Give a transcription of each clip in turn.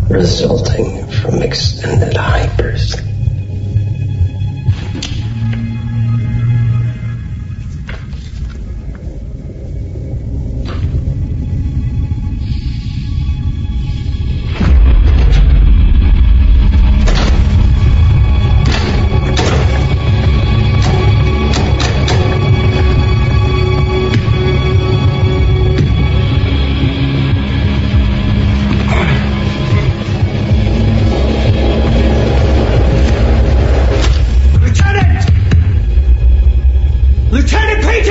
resulting from extended hypersleep. Lieutenant Payton!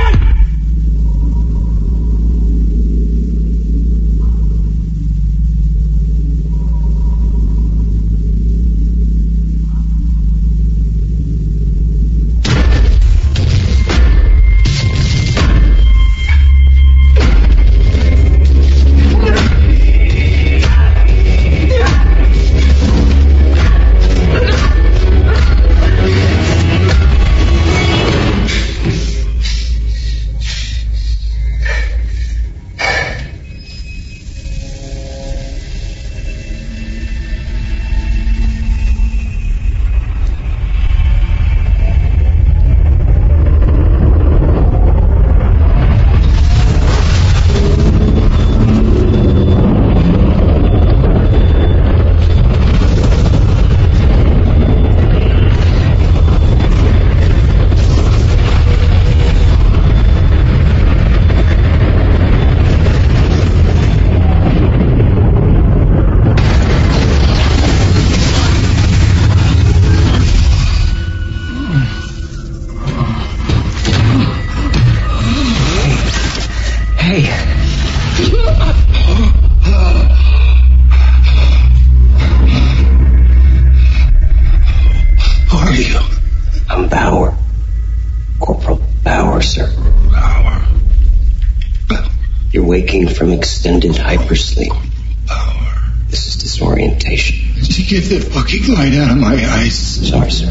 From extended hypersleep. This is disorientation. Did you get the fucking light out of my eyes? Sorry, sir.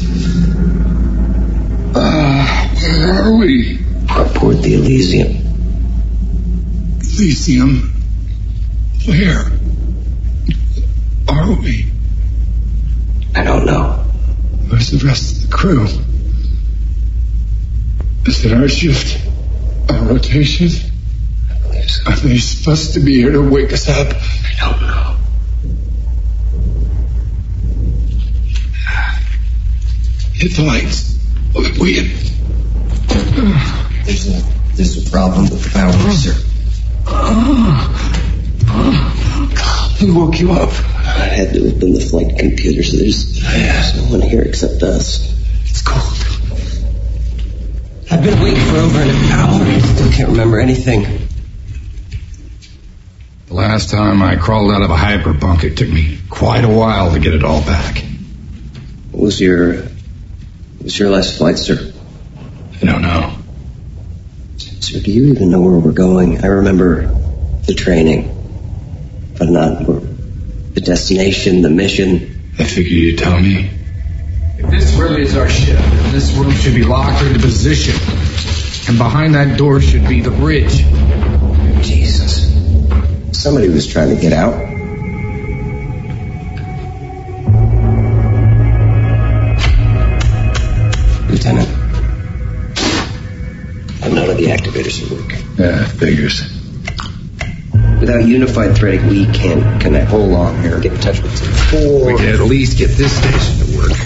Where are we? Aboard the Elysium. Elysium? Where are we? I don't know. Where's the rest of the crew? Is it our shift? Our rotation? Are they supposed to be here to wake us up? I don't know. Hit the lights. There's a problem with the power, sir. Who woke you up? I had to have been the flight computer, so there's no one here except us. It's cold. I've been awake for over an hour. I still can't remember anything. The last time I crawled out of a hyperbunk, it took me quite a while to get it all back. What was your last flight, sir? I don't know. Sir, do you even know where we're going? I remember the training, but not the destination, the mission. I figured you'd tell me. If this really is our ship, then this room should be locked into position. And behind that door should be the bridge. Jesus. Somebody was trying to get out. Lieutenant, none of the activators are working. Yeah, figures. Without unified threading, we can't connect. Hold on here. Get in touch with Team 4. We can at least get this station to work.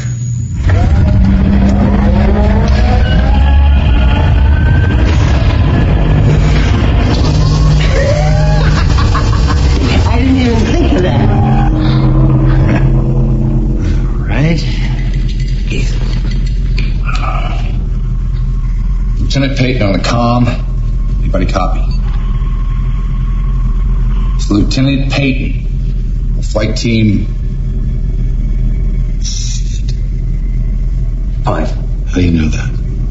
Lieutenant Payton on the comm. Anybody copy? It's Lieutenant Payton, flight team 5. How do you know that?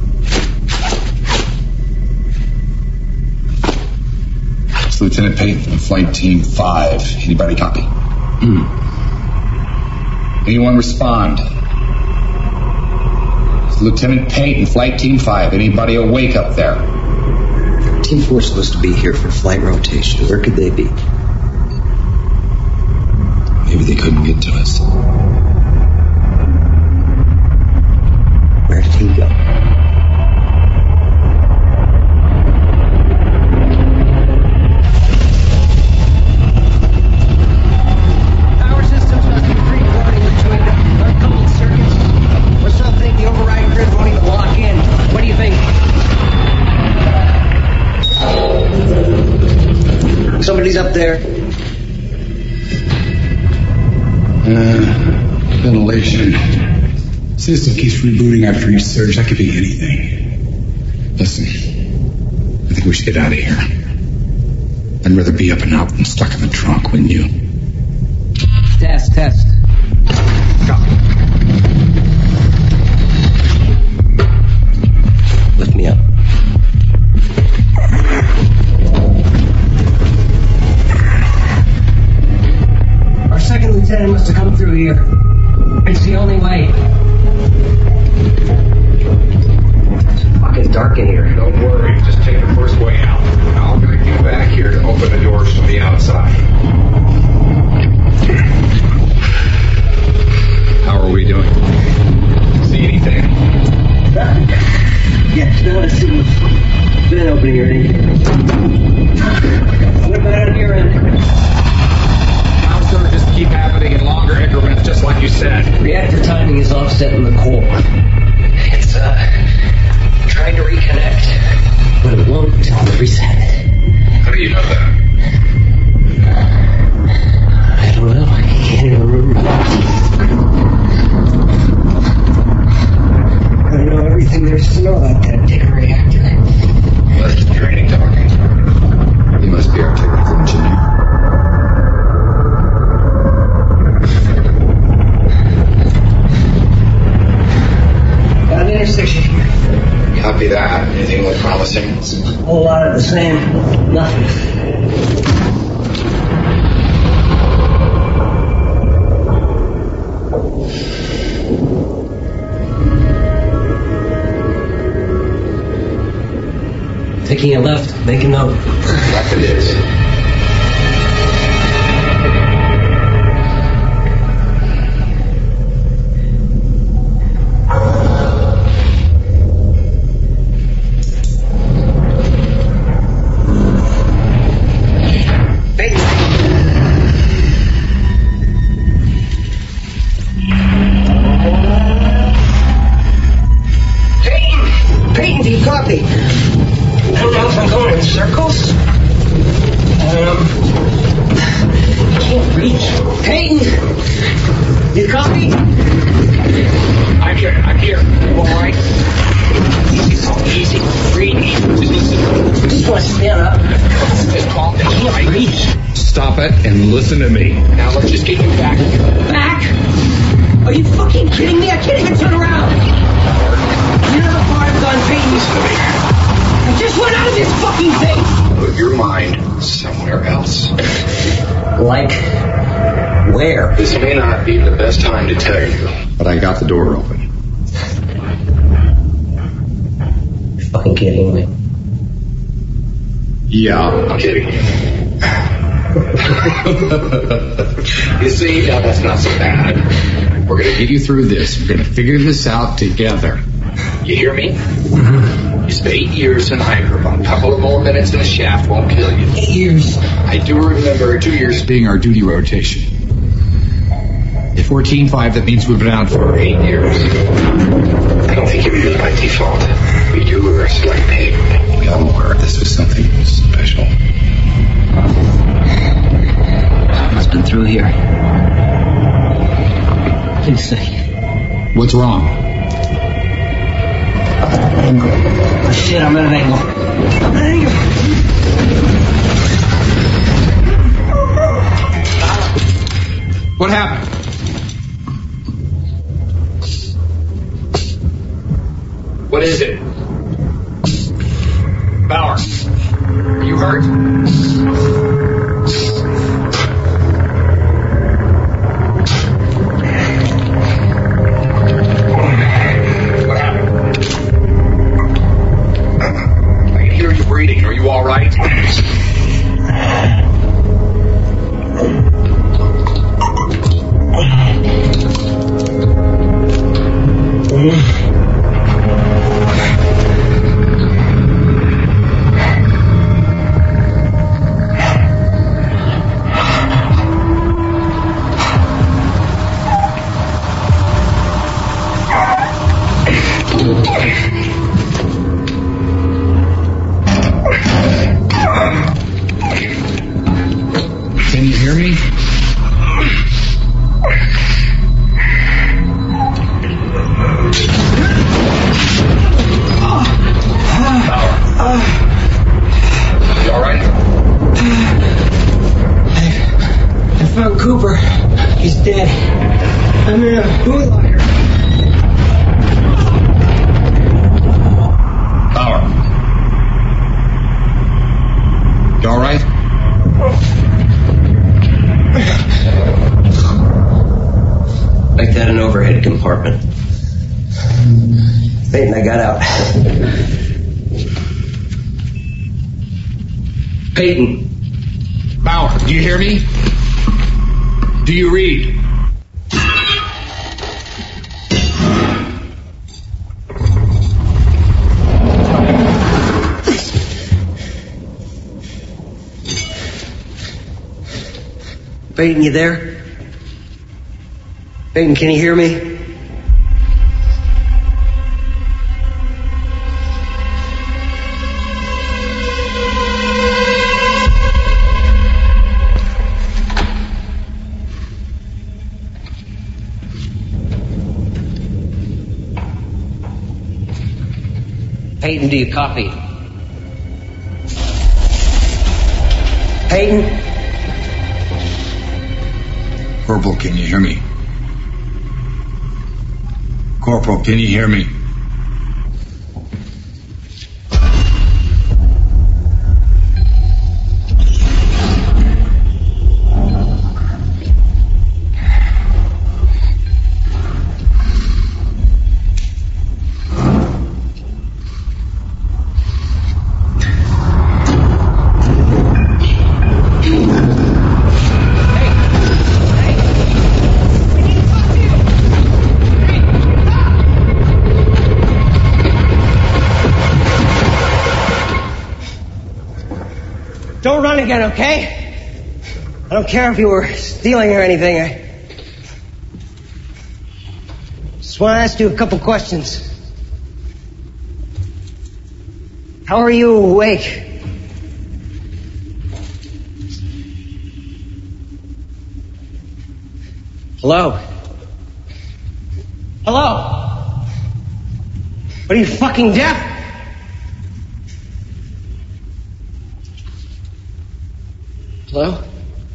It's Lieutenant Payton, flight team 5. Anybody copy? Anyone respond? Lieutenant Payton, Flight Team 5. Anybody awake up there? Team 4 is supposed to be here for flight rotation. Where could they be? Maybe they couldn't get to us. Where did he go? Power systems must be pre-warning between uncoupled circuits or something. The override grid won't even lock in. What do you think? Somebody's up there. Ventilation. System keeps rebooting after each surge. That could be anything. Listen, I think we should get out of here. I'd rather be up and out than stuck in the trunk, wouldn't you? Test. Copy. Lift me up. Our second lieutenant must have come through here. It's the only way. It's fucking dark in here. Don't worry, just take the first way out. I'll get you back here to open the doors from the outside. How are we doing? See anything? Yeah, no, it's been an opening or anything. What about on your end? Power surges keep happening in longer increments, just like you said. Reactor timing is offset in the core. It's, trying to reconnect. But it won't reset. How do you know that? I don't know. I can't even remember. I know everything there is to know about that Dicker reactor. That's the training talking. He must be our technical engineer. Got an intersection here. Copy that. Anything look promising? A whole lot of the same. Nothing. Taking a left, make a note. Left it is. Peyton, do you copy? I don't know if I'm going in circles. I can't reach. Peyton! You copy? I'm here. You alright? Easy. Read me. Just want to stand up. Just calm down. I can't reach. Stop it and listen to me. Now let's just get you back. Back? Are you fucking kidding me? I can't even turn around. You know the part I've gone, Peyton. I just went out of this fucking thing. Put your mind somewhere else. Like where? This may not be the best time to tell you, but I got the door open. You're fucking kidding me. Yeah, I'm kidding you. You see, now that's not so bad. We're gonna get you through this. We're gonna figure this out together. You hear me? You spent 8 years in Hyperbomb. A couple of more minutes in the shaft won't kill you. 8 years. I do remember 2 years being our duty rotation. At 14-5, that means we've been out for 8 years. I don't think you knew by default. We do were a select pig. We all were. This was something special. It's been through here. Please say. What's wrong? Oh, shit, I'm at an angle. What happened? What is it? Bauer, are you hurt? What happened? I can hear you breathing. Are you all right? hear me? You all right? I found Cooper. He's dead. I'm in a boot locker. Power. You all right? Make that an overhead compartment. Peyton, I got out. Peyton. Bauer, do you hear me? Do you read? Peyton, you there? Peyton, can you hear me? Peyton, do you copy? Peyton? Corporal, can you hear me? Corporal, can you hear me? Don't run again, okay? I don't care if you were stealing or anything. I just want to ask you a couple questions. How are you awake? Hello? Hello? What are you, fucking deaf? Hello?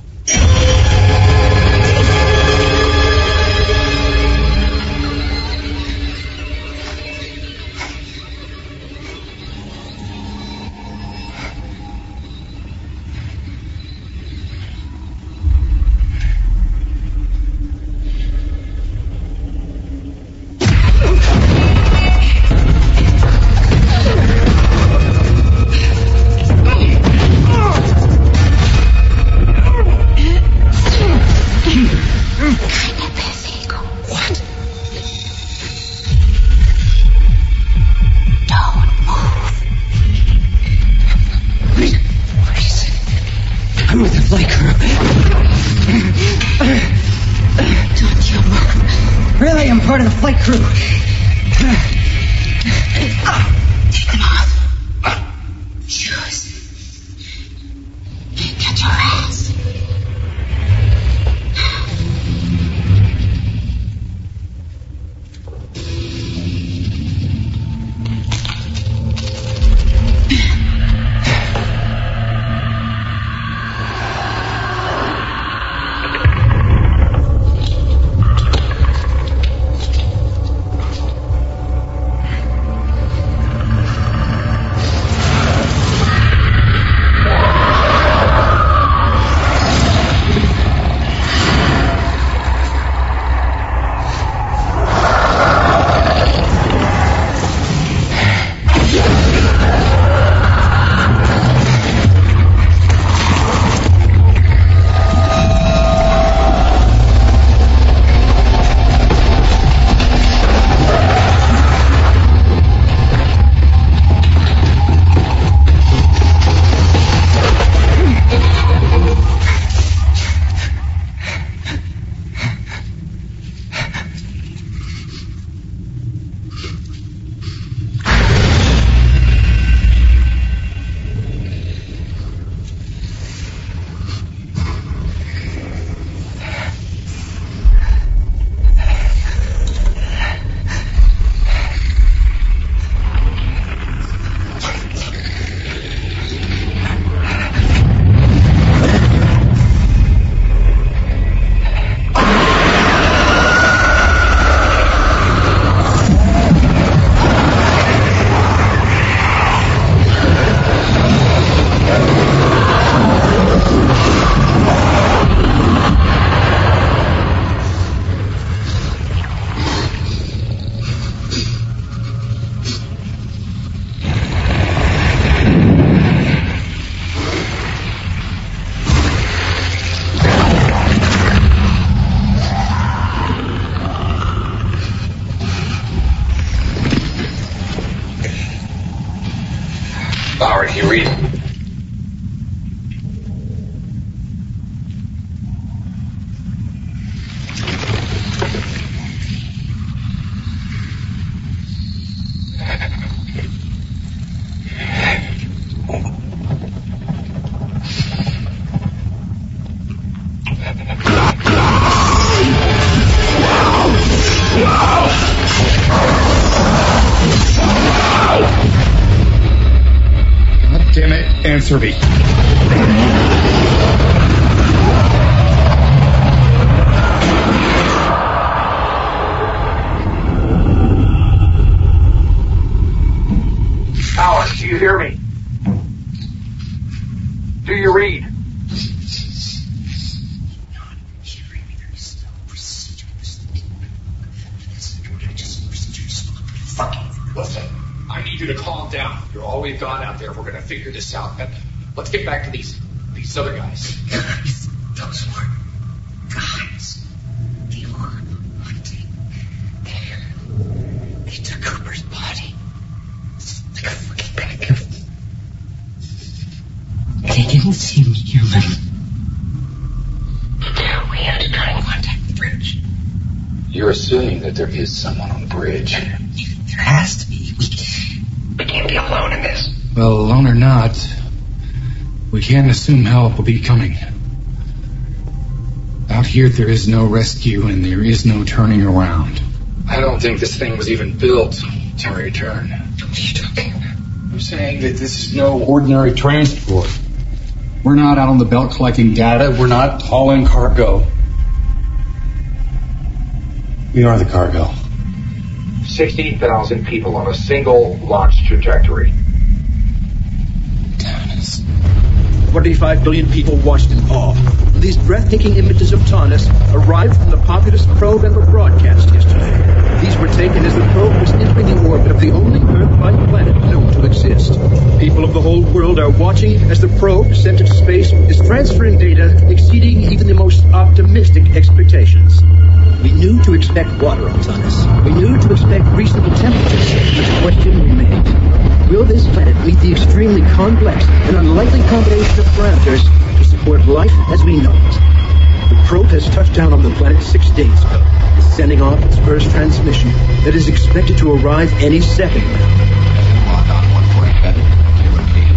I'm with the flight crew. Don't you move. Really, I'm part of the flight crew. Take them off. Shoes. Get your ass. God damn it, answer me. Alice, do you hear me? Do you read? Listen, I need you to calm down. You're all we've got out there. We're going to figure this out. Let's get back to these other guys. Those were guys. They were hunting there. They took Cooper's body. Like a fucking bag of... They didn't seem human. We had to try and contact the bridge. You're assuming that there is someone on the bridge. There has to be. We can't be alone in this. Well, alone or not, we can't assume help will be coming. Out here, there is no rescue and there is no turning around. I don't think this thing was even built to return. What are you talking about? I'm saying that this is no ordinary transport. We're not out on the belt collecting data. We're not hauling cargo. We are the cargo. 60,000 people on a single launch trajectory. 25 billion people watched in awe. These breathtaking images of Taunus arrived from the Populus probe and were broadcast yesterday. These were taken as the probe was entering the orbit of the only Earth-like planet known to exist. People of the whole world are watching as the probe, sent into space, is transferring data exceeding even the most optimistic expectations. We knew to expect water on Taunus. We knew to expect reasonable temperatures, but the question remained. Will this planet meet the extremely complex and unlikely combination of parameters to support life as we know it? The probe has touched down on the planet 6 days ago, sending off its first transmission that is expected to arrive any second. Lock on 147, Taylor Team.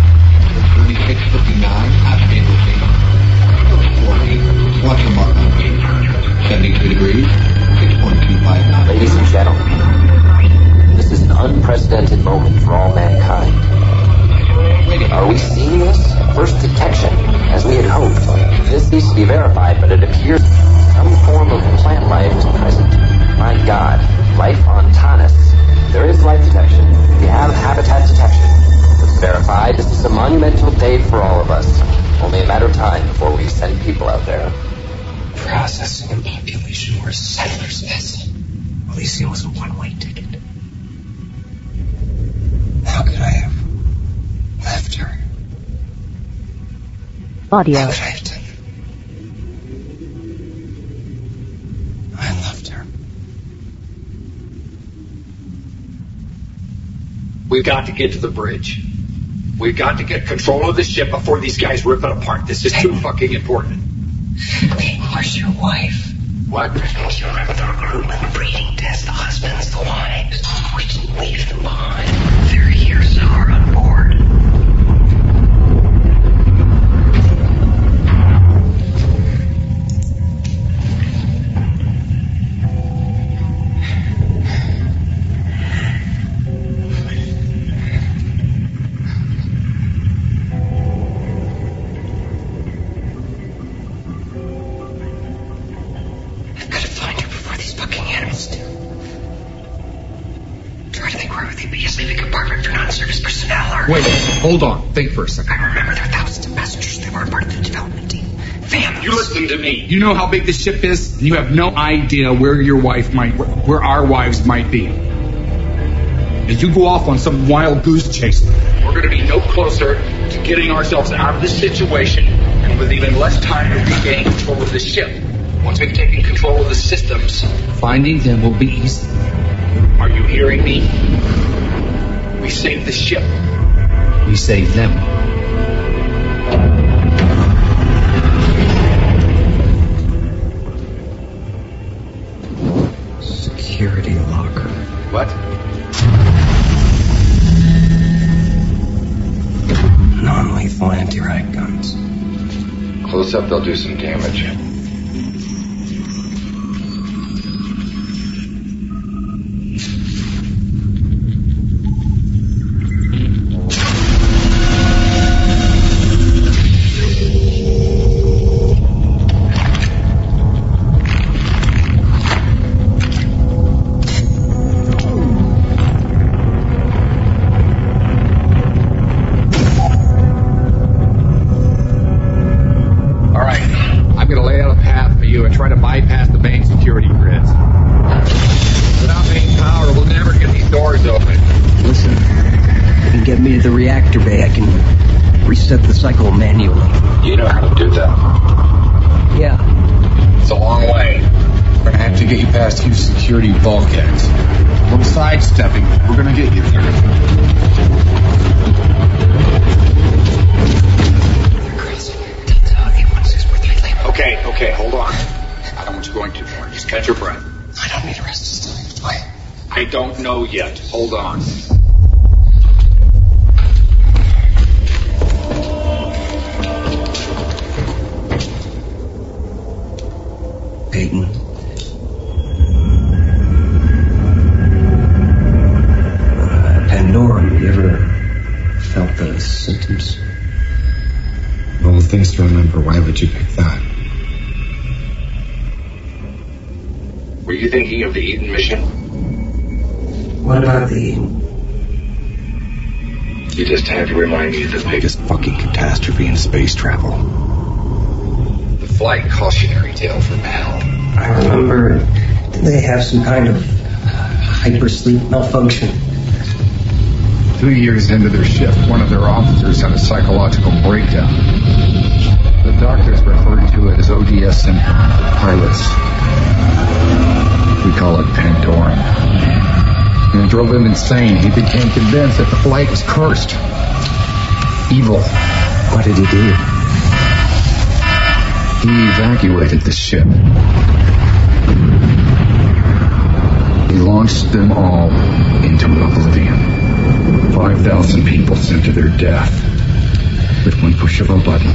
3659, activate rotation. 40, watch your mark on gate. 72 degrees, 6.259. Ladies and gentlemen, this is an unprecedented moment for all mankind. Are we seeing this? First detection, as we had hoped. This needs to be verified, but it appears some form of plant life is present. My God, life on Taunus. There is life detection. We have habitat detection. It's verified. This is a monumental day for all of us. Only a matter of time before we send people out there. Processing and population were a settler's vessel. Elysium was a one-way ticket. How could I have left her? Audio. How could I have done? I loved her. We've got to get to the bridge. We've got to get control of the ship before these guys rip it apart. This is too fucking important. Where's your wife? What? You remember the recruitment, the breeding test, the husbands, the wives. We didn't leave them behind. They're here, so we're on board. Wait, hold on. Think for a second. I remember there are thousands of passengers. They weren't part of the development team. Families. You listen to me. You know how big this ship is, and you have no idea where where our wives might be. If you go off on some wild goose chase, we're going to be no closer to getting ourselves out of this situation, and with even less time to regain control of the ship. Once we've taken control of the systems, finding them will be easy. Are you hearing me? We saved the ship. We saved them. Security locker. What? Non-lethal anti-riot guns. Close up, they'll do some damage. Reset the cycle manually. You know how to do that? Yeah. It's a long way. We're gonna have to get you past huge security bulkheads. A little sidestepping, we're gonna get you there. Okay, hold on. I don't want you going too far. Just catch your breath. I don't need a rest this time. Why? I don't know yet. Hold on. Peyton. Pandora, you ever felt the symptoms? All things to remember. Why would you pick that? Were you thinking of the Eden mission? What about the Eden? You just had to remind me of the Biggest fucking catastrophe in space travel. The flight cautionary tale from hell. I remember, did they have some kind of hypersleep malfunction? 2 years into their shift, one of their officers had a psychological breakdown. The doctors referred to it as ODS syndrome for pilots. We call it Pandoran. And it drove him insane. He became convinced that the flight was cursed. Evil. What did he do? He evacuated the ship. He launched them all into oblivion. 5,000 people sent to their death with one push of a button.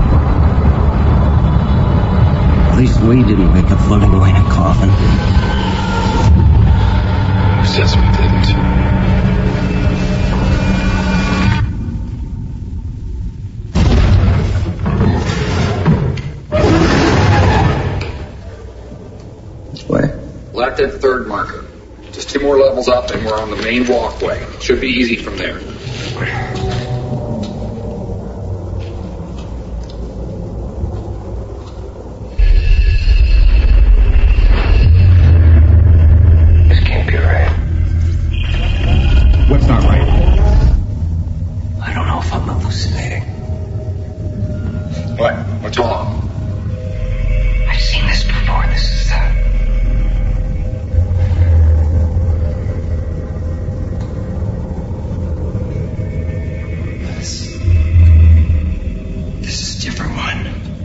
At least we didn't wake up floating away in a coffin. Who says we didn't? Where? Left at third marker. Just 2 more levels up and we're on the main walkway. Should be easy from there. This can't be right. What's not right? I don't know if I'm hallucinating. What? What's wrong? I've seen this before. This is This is a different one.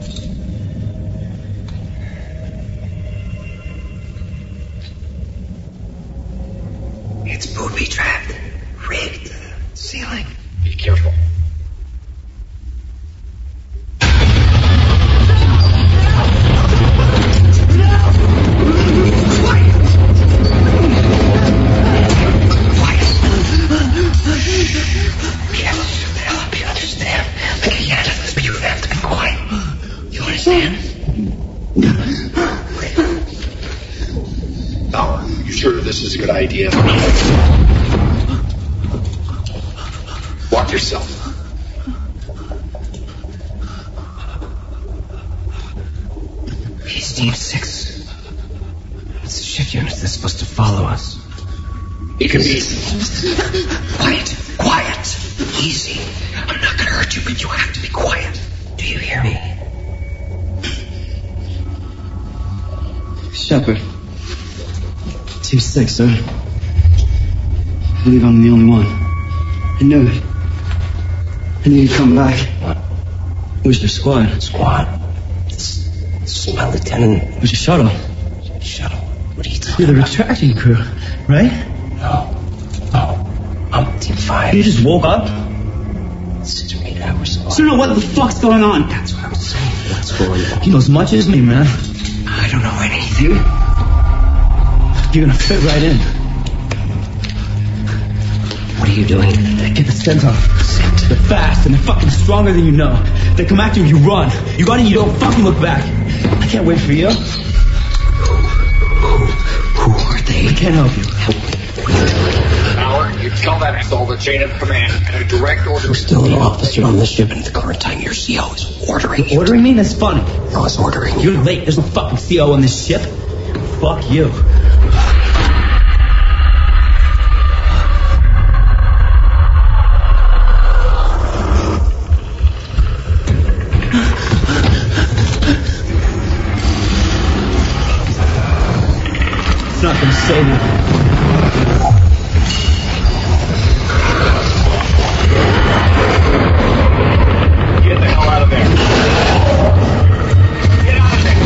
It's booby trapped, rigged, ceiling. Be careful. This is a good idea. Watch yourself. He's Steve 6. It's the shift units that's supposed to follow us. He could be. Quiet. Easy. I'm not gonna hurt you, but you have to be quiet. Do you hear me? Shepard. Team 6, sir. I believe I'm the only one. I knew it. I knew you'd come back. Where's your squad? Squad? This is my lieutenant. Where's your shuttle? Shuttle? What are you talking You're the about? retraction crew, right? No. I'm Team 5. You just woke up? Since 8 hours ago. So, no, what the fuck's going on? That's what I was saying. What's going on? You know as much as me, man. I don't know anything. You're gonna fit right in. What are you doing? Get the scent off. They're fast and they're fucking stronger than you know. They come after you, you run. You run and you don't fucking look back. I can't wait for you. Who are they? I can't help you. Howard, you tell that asshole the chain of command and a direct order. You're still an officer on the ship, and at the current time your CO is ordering you. Ordering me? That's funny. No, it's ordering you. You're late. There's no fucking CO on this ship. Fuck you. It's not gonna save you. Get the hell out of there. Get out of there.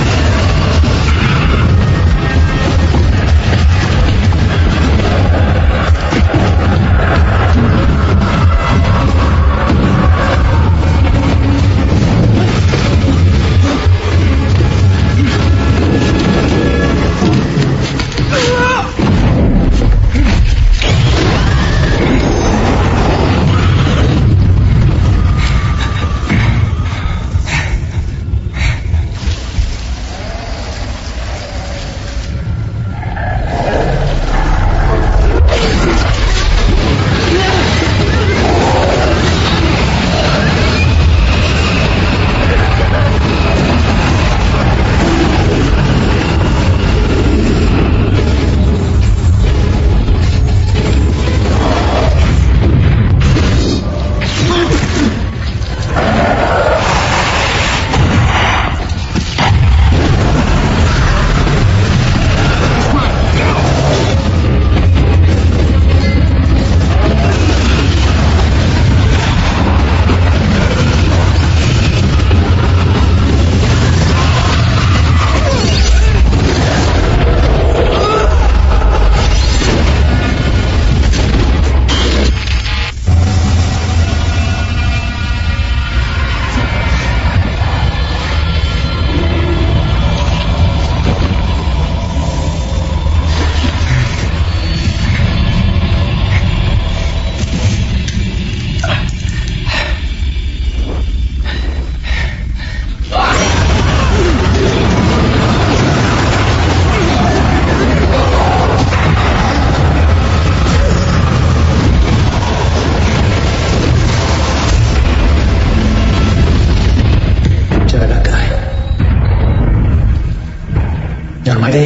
Ready?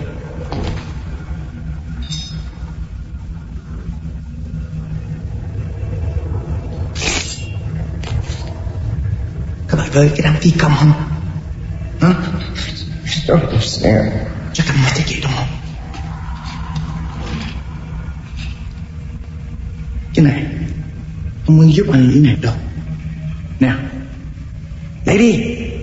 Các bạn ơi, cái đám phi công không? Hả? Don't understand. Chắc chắn là thế kỷ đúng không? Cái này không muốn giúp anh ý này đâu. Nào, lấy đi.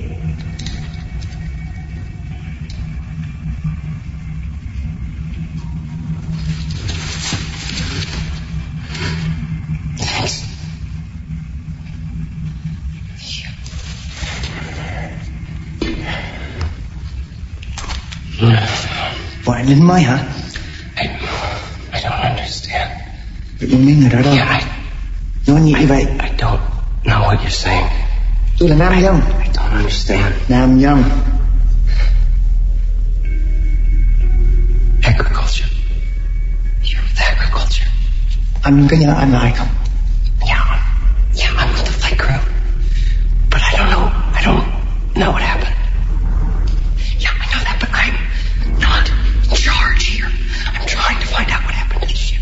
Bọn anh lính mới hả? I don't understand. Đừng mấy người đó đâu. Yeah, Nói như vậy. I don't know what you're saying. Tôi là nam nhân. I don't understand. Nam nhân. Agriculture. You're with agriculture. Anh có nhớ anh là ai không? Yeah, I'm with the flight crew. But I don't know what happened. Yeah, I know that, but I'm not in charge here. I'm trying to find out what happened to the ship.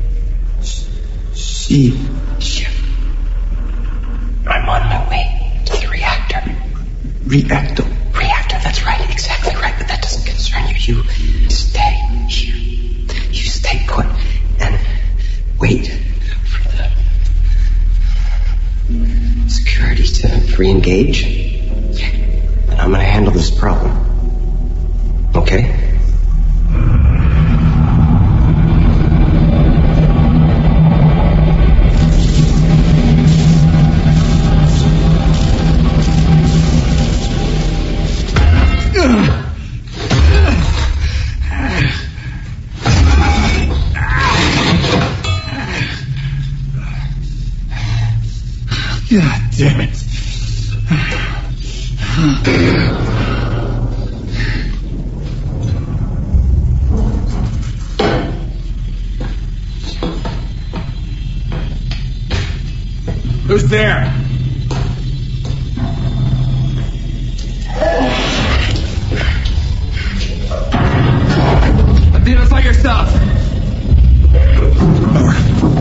Ship. I'm on my way to the reactor. Reactor, that's right, exactly right, but that doesn't concern you. You stay here. You stay put and wait for the security to re-engage. And I'm gonna handle this problem. Okay? God damn it. Who's there? Identify yourself. Bauer.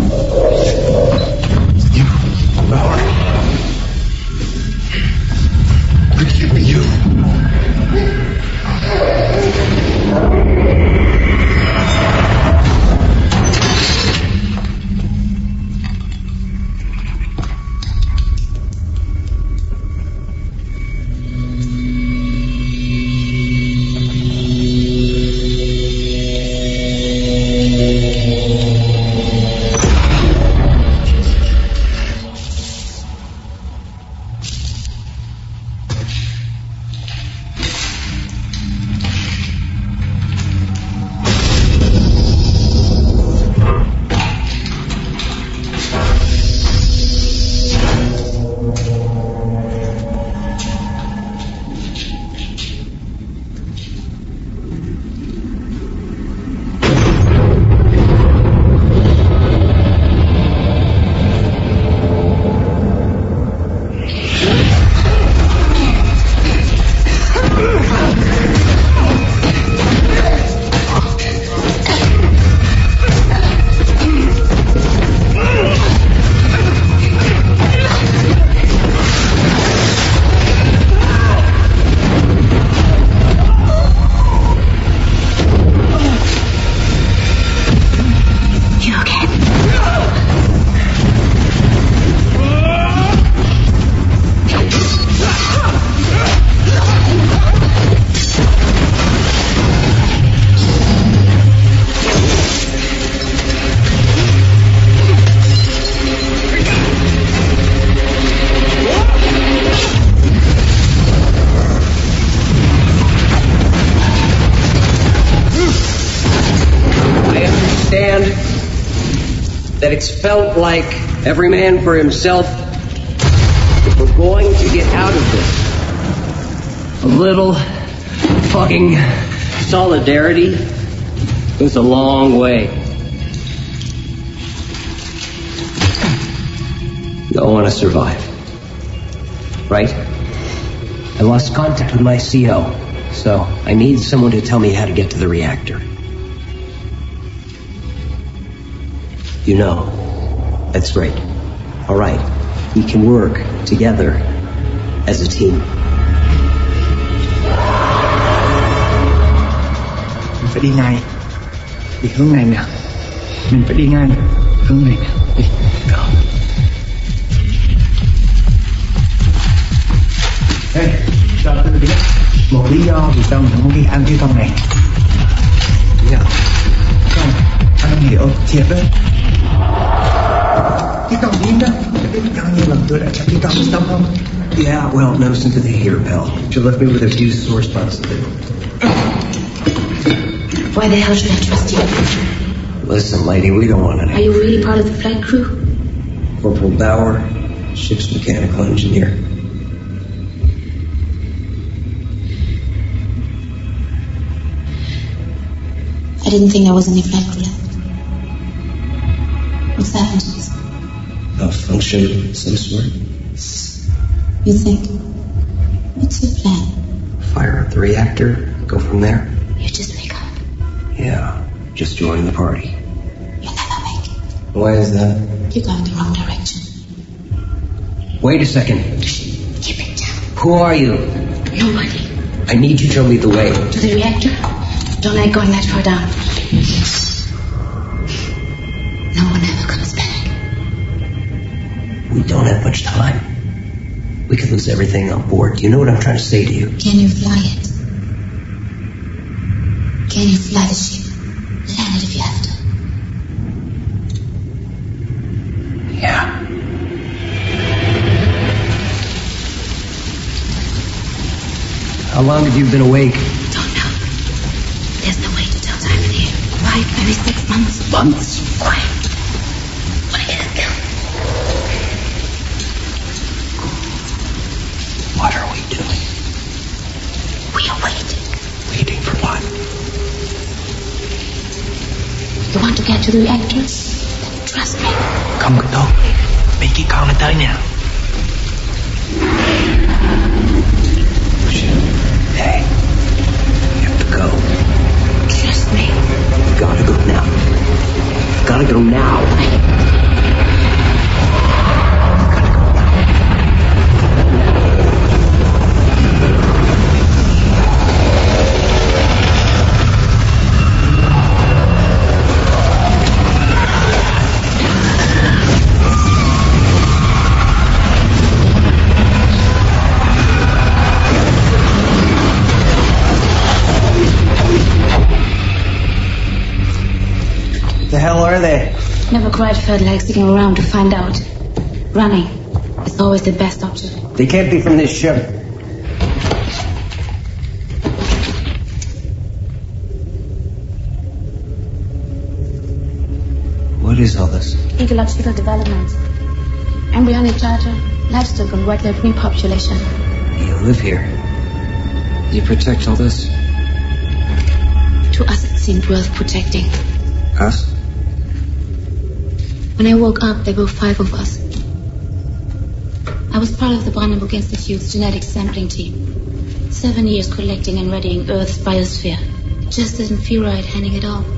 You. Bauer. It can't be you. That it's felt like every man for himself. If we're going to get out of this, a little fucking solidarity goes a long way. You all want to survive, right? I lost contact with my CO, so I need someone to tell me how to get to the reactor. You know. That's great. All right. We can work together as a team. Mình phải đi ngay. Đi hướng này nè. Mình phải đi ngay. Hướng này nè. Đi. Go. Ê, cho tôi biết một lý do vì sao mình không muốn đi ăn cái con này. Dạ. Không, anh hiểu thiệt đấy. Cái con điên đó, biết bao nhiêu lần tôi đã chặt cái con xong không? Yeah, well, no sympathy here, pal. She left me with a few sore spots to do. Why the hell should I trust you? Listen, lady, we don't want any. Are you really part of the flight crew? Corporal Bauer, ship's mechanical engineer. I didn't think there was any flight crew left. What's happened to us? Malfunction of some sort. You think? What's your plan? Fire up the reactor, go from there. You just wake up. Yeah, just join the party. You'll never make it. Why is that? You're going the wrong direction. Wait a second. Keep it down. Who are you? Nobody. I need you to show me the way. To the reactor? Don't like going that far down. No one ever comes back. We don't have much time. We could lose everything on board. Do you know what I'm trying to say to you? Can you fly it? Can you fly the ship? Land it if you have to. Yeah. How long have you been awake? Don't know. There's no way to tell time in here. 5, maybe 6 months. Months? Quiet. Wanna get it down? You want to get to the reactor? Trust me. Không cần đâu. Mấy cái con nó tới nè. Hey, you have to go. Trust me. You gotta go now. You gotta go now. The hell are they? Never quite felt like sticking around to find out. Running is always the best option. They can't be from this ship. What is all this? Ecological development. Embryonic charter, livestock and wildlife repopulation. You live here. You protect all this? To us it seemed worth protecting. Us? When I woke up, there were 5 of us. I was part of the Brandenburg Institute's genetic sampling team. 7 years collecting and readying Earth's biosphere. It just didn't feel right handing it off.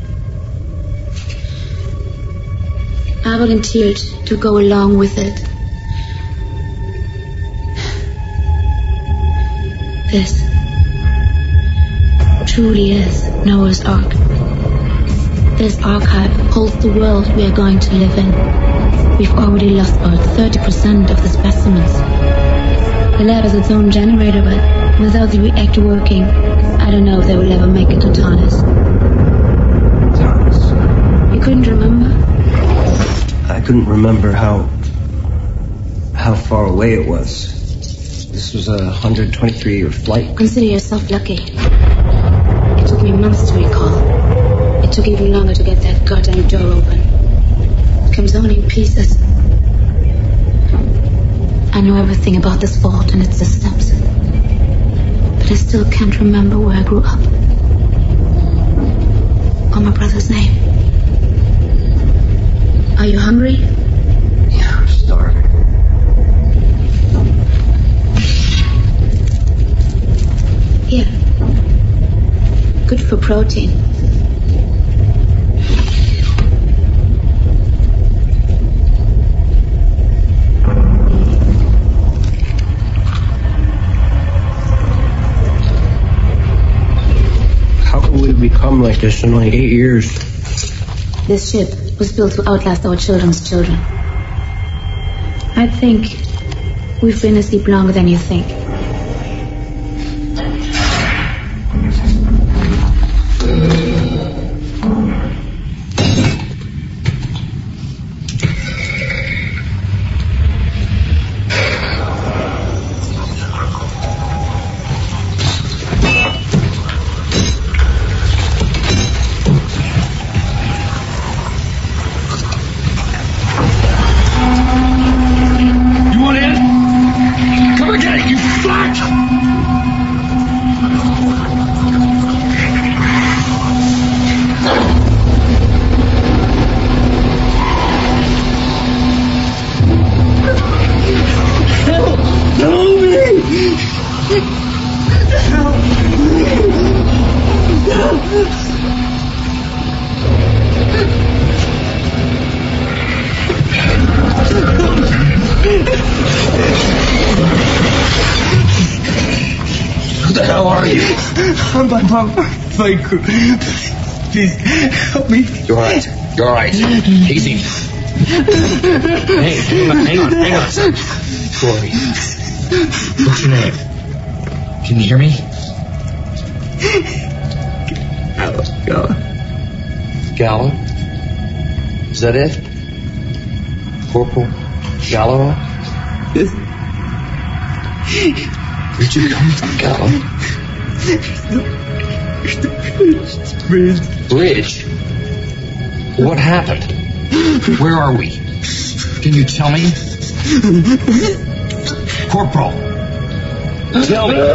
I volunteered to go along with it. This truly is Noah's Ark. This archive holds the world we are going to live in. We've already lost about 30% of the specimens. The lab has its own generator, but without the reactor working, I don't know if they will ever make it to Tarnis. Tarnis? You couldn't remember? I couldn't remember how far away it was. This was a 123-year flight. Consider yourself lucky. It took me months to recall. It took even longer to get that goddamn door open. It comes only in pieces. I know everything about this vault and its systems. But I still can't remember where I grew up. Or my brother's name. Are you hungry? Yeah, I'm starving. Here. Good for protein. How can we become like this in like 8 years? This ship was built to outlast our children's children. I think we've been asleep longer than you think. I'm by my flight crew. Please, help me. You're all right. You're all right. Easy. Hey, hang on. Corey. What's your name? Can you hear me? Gallo? Is that it? Corporal Gallo? Where'd you come from, Gallo? Bridge? What happened? Where are we? Can you tell me? Corporal, tell me.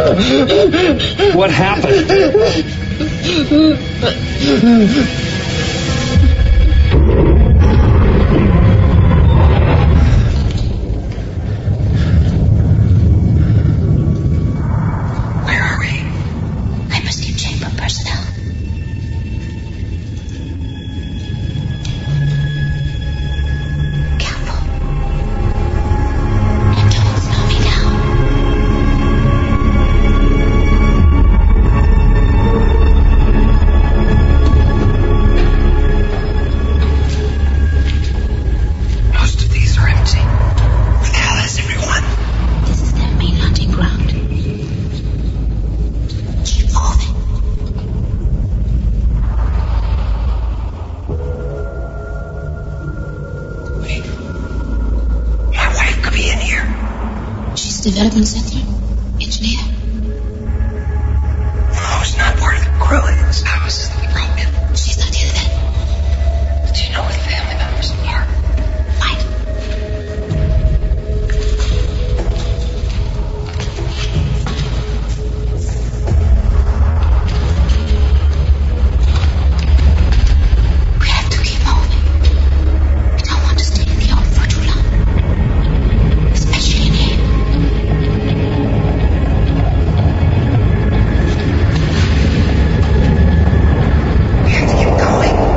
What happened? Carbon Center? Engineer? I was not part of the crew. I was broken. She's not here then. Do you know where the family members are? Fine. We have to keep moving. We don't want to stay in the orb for too long. Especially in here. We have to keep going.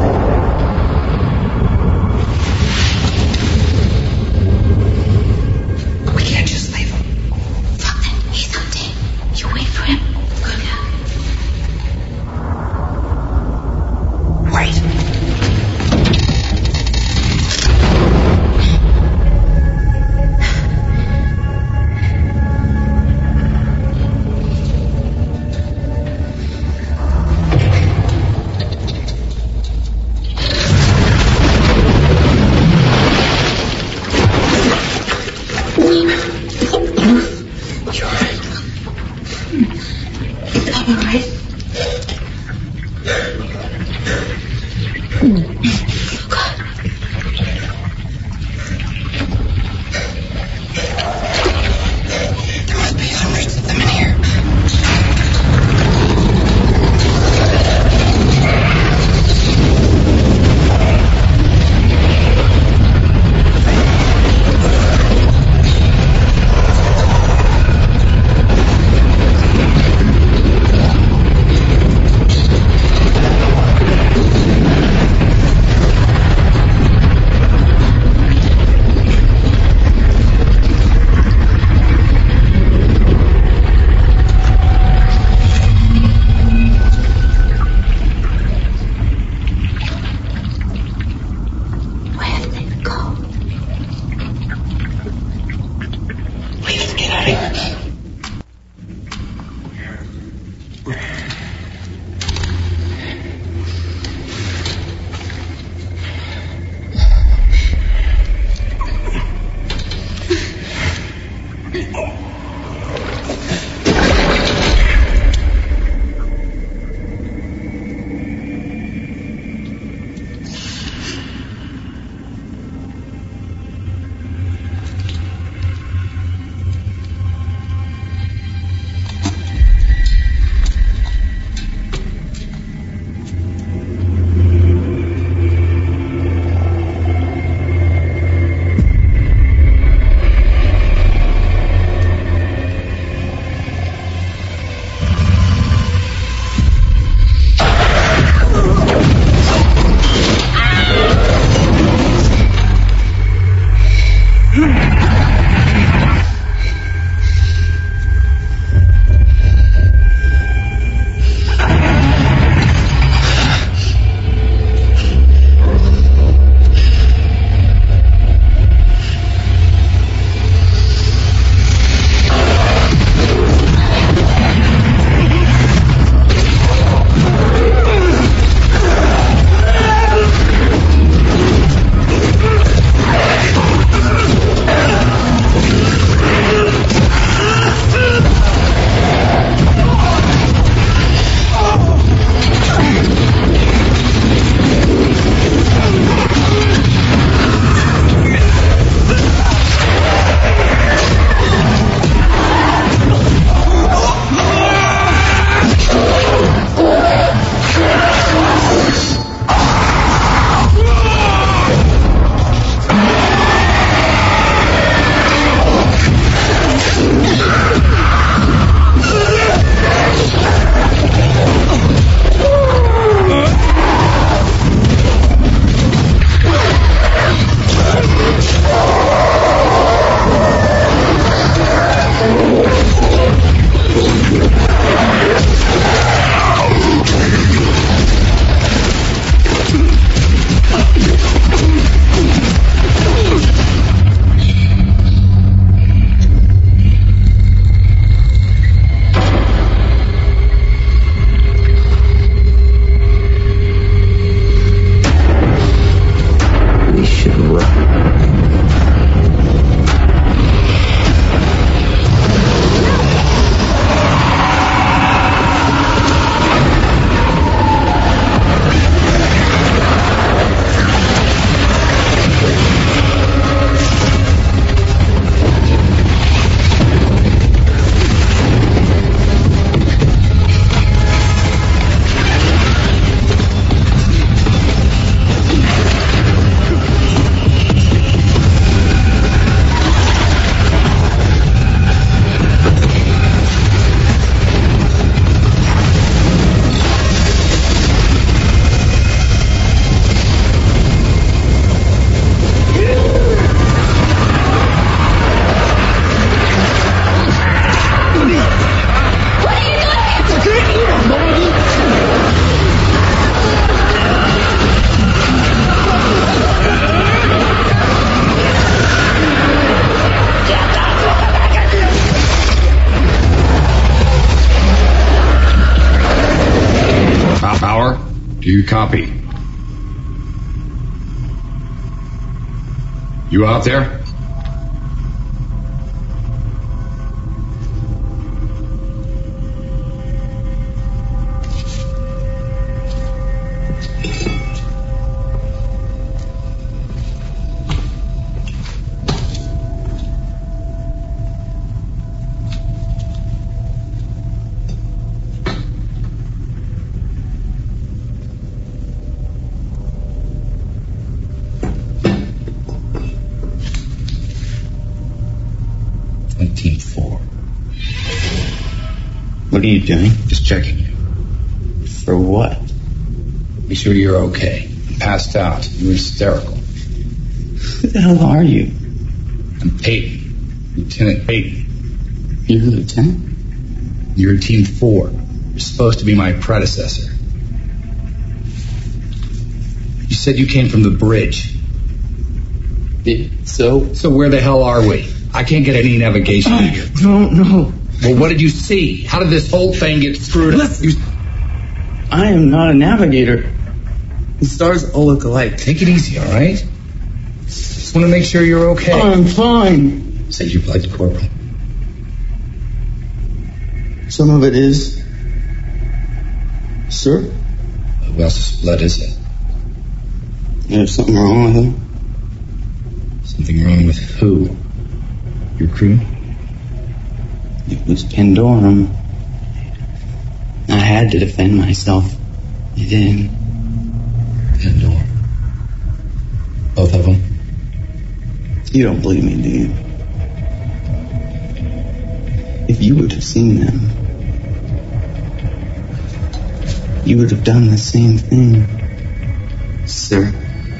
We can't just leave him. Fuck that. He's not dead. You wait for him. Good. Wait. I'm alright. There must be hundreds of them in here. Tower, do you copy? You out there? Team 4. What are you doing? Just checking you. For what? Be sure you're okay. I'm passed out. You were hysterical. Who the hell are you? I'm Peyton. Lieutenant Peyton. You're a lieutenant? You're Team 4. You're supposed to be my predecessor. You said you came from the bridge. So where the hell are we? I can't get any navigation here. I don't know. Well, what did you see? How did this whole thing get screwed up? I am not a navigator. The stars all look alike. Take it easy, all right? Just want to make sure you're okay. I'm fine. Said you played Corporal. Some of it is. Sir? Who else's blood is it? There's something wrong with him. Something wrong with who? Your crew? It was Pandorum. I had to defend myself. I did. Pandora. Both of them? You don't believe me, do you? If you would have seen them, you would have done the same thing, sir.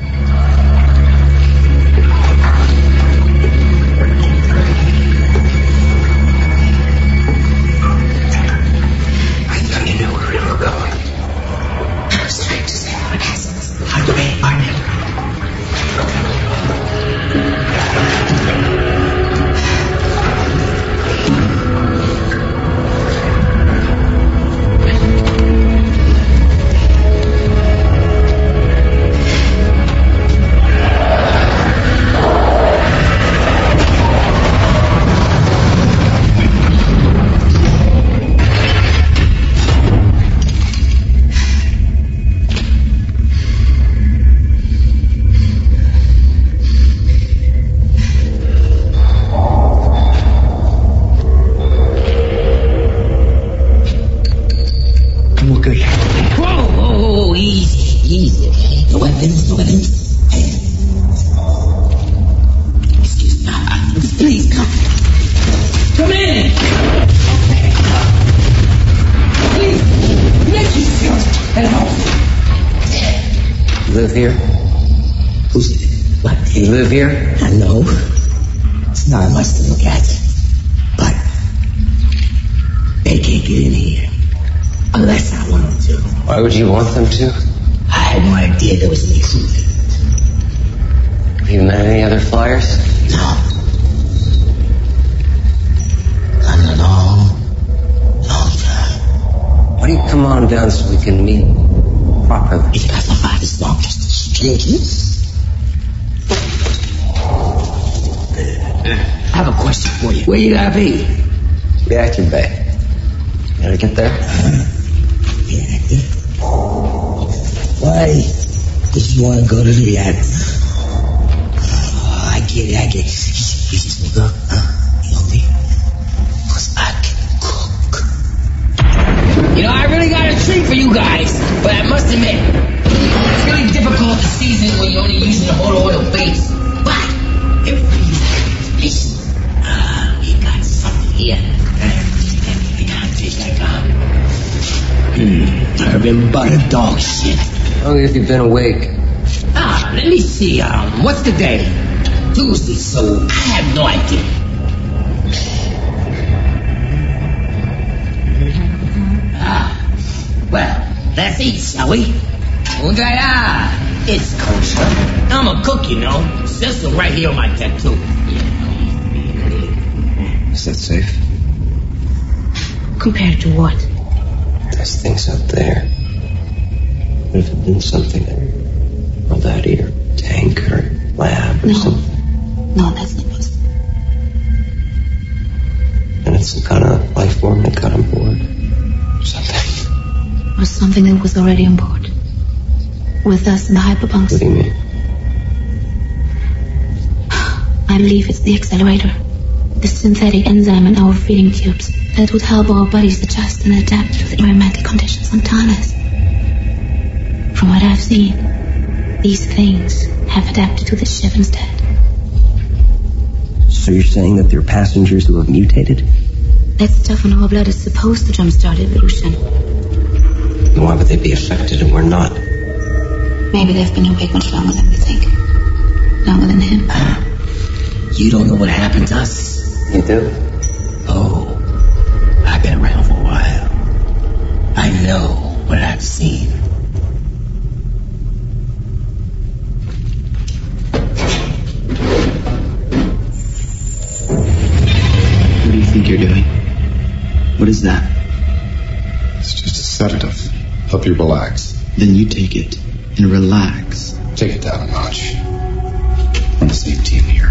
Live here? Who's it? What? You live here? I know. It's not much to look at. But they can't get in here. Unless I want them to. Why would you want them to? I had no idea there was any crew there. Have you met any other flyers? No. Not in a long time. Why don't you come on down so we can meet properly? It's pacified as long as the strangers. I have a question for you. Where you gotta be? Reactor bay. You gotta get there? Reactor? Why did you want to go to the reactor? I get it. You just woke up, huh? You hungry? Because I can cook. You know, I really got a treat for you guys, but I must admit, it's really difficult to season when you're only using the whole oil base. But everybody's patient. We got something here. It kind of tastes like urban butter dog shit. How long have you been awake? Let me see. What's the day? Tuesday, so I have no idea. Well, let's eat, shall we? It's kosher. I'm a cook, you know. Sister right here on my tattoo. Is that safe? Compared to what? There's things up there. in something of that here? Tank or lab or something? No, that's not possible. And it's some kind of life form that got on board? Something? Or something that was already on board. With us in the hyperbunks. What do you mean? I believe it's the accelerator. The synthetic enzyme in our feeding tubes that would help our bodies adjust and adapt to the environmental conditions on Tarnus. From what I've seen, these things have adapted to the ship instead. So you're saying that they're passengers who have mutated? That stuff in our blood is supposed to jumpstart evolution. Why would they be affected and we're not? Maybe they've been awake much longer than we think. Longer than him. You don't know what happened to us? You do? Oh, I've been around for a while. I know what I've seen. What do you think you're doing? What is that? It's just a sedative. Help you relax. Then you take it and relax. Take it down a notch. We're on the same team here.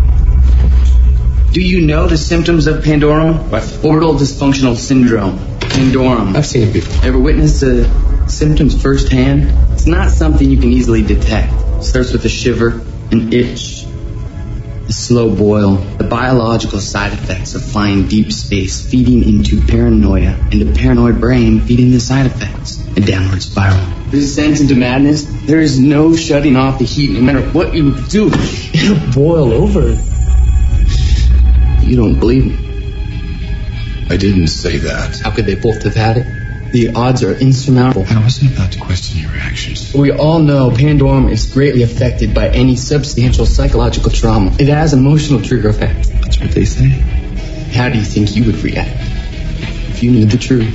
Do you know the symptoms of Pandorum? What? Orbital dysfunctional syndrome. Pandorum. I've seen it before. Ever witnessed the symptoms firsthand? It's not something you can easily detect. It starts with a shiver, an itch, a slow boil, the biological side effects of flying deep space feeding into paranoia, and a paranoid brain feeding the side effects, a downward spiral. Descent into madness. There is no shutting off the heat no matter what you do. It'll boil over. You don't believe me. I didn't say that. How could they both have had it? The odds are insurmountable. I wasn't about to question your actions. We all know Pandorum is greatly affected by any substantial psychological trauma. It has emotional trigger effect. That's what they say. How do you think you would react if you knew the truth?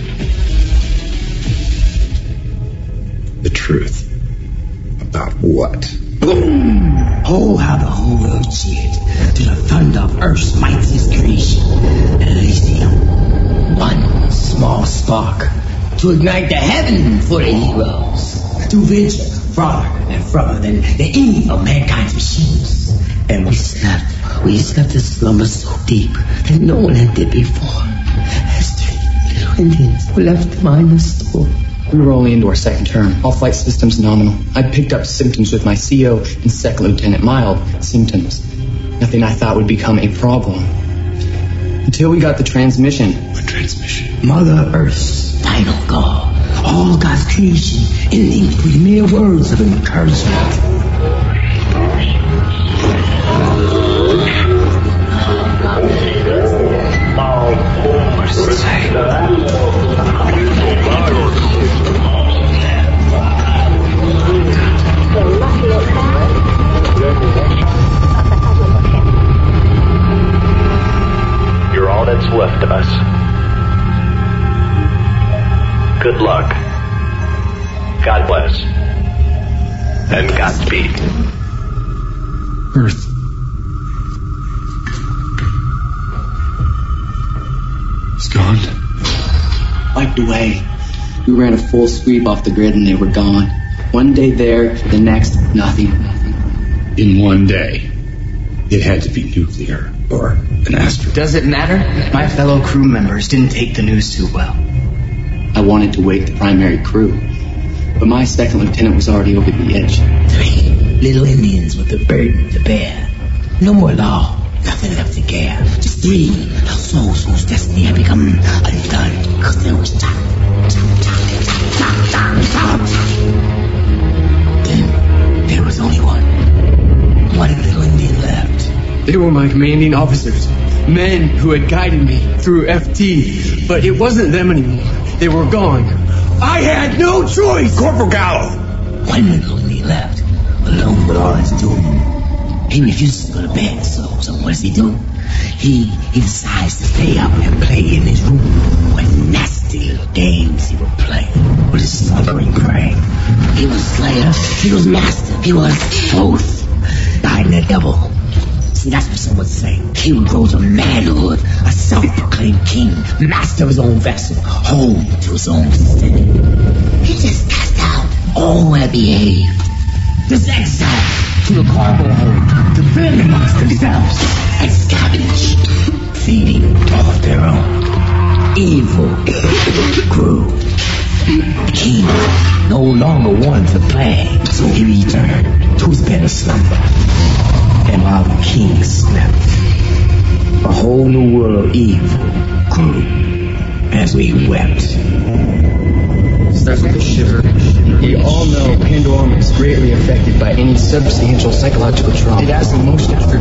The truth? About what? Boom! Oh, how the whole world cheered to the thunder of Earth's mightiest creation, Elysium. One small spark to ignite the heaven for the heroes, to venture farther and further than any of mankind's machines. And we slept a slumber so deep that no one had did before. As 3 little Indians were left behind the store. We were only into our second term. All flight systems nominal. I picked up symptoms with my CO and second lieutenant, mild symptoms. Nothing I thought would become a problem. Until we got the transmission. What transmission? Mother Earth's final call. All God's creation ending with mere words of encouragement. You're all that's left of us. Good luck. God bless. And Godspeed. Earth. It's gone. Wiped away. We ran a full sweep off the grid and they were gone. One day there, the next, nothing. In one day. It had to be nuclear or an asteroid. Does it matter? My fellow crew members didn't take the news too well. I wanted to wake the primary crew, but my second lieutenant was already over the edge. 3 little Indians with a burden to bear. No more law, nothing left to care. Just 3 little souls whose destiny had become undone because there was time. Then there was only one little Indian left. They were my commanding officers, men who had guided me through FT, but it wasn't them anymore. They were gone. I had no choice. Corporal Gallo. One little Indian left, alone with all his doom. He refuses to go to bed, so what does he do? He decides to stay up and play in his room. What nasty little games he would play with his smothering prey. He was Slayer, he was Master, he was both. Dying the devil. See, that's what some would say. He would grow to manhood, a self-proclaimed king, master of his own vessel, home to his own destiny. He just cast out all have behaved. This exile to the cargo hold to fend amongst themselves and scavenge, feeding off their own. Evil grew. The king no longer wanted to play, so he returned to his bed of slumber. And while the king slept, a whole new world of evil grew as we wept. Starts with a shiver. We all know Pandorum is greatly affected by any substantial psychological trauma. It has emotions for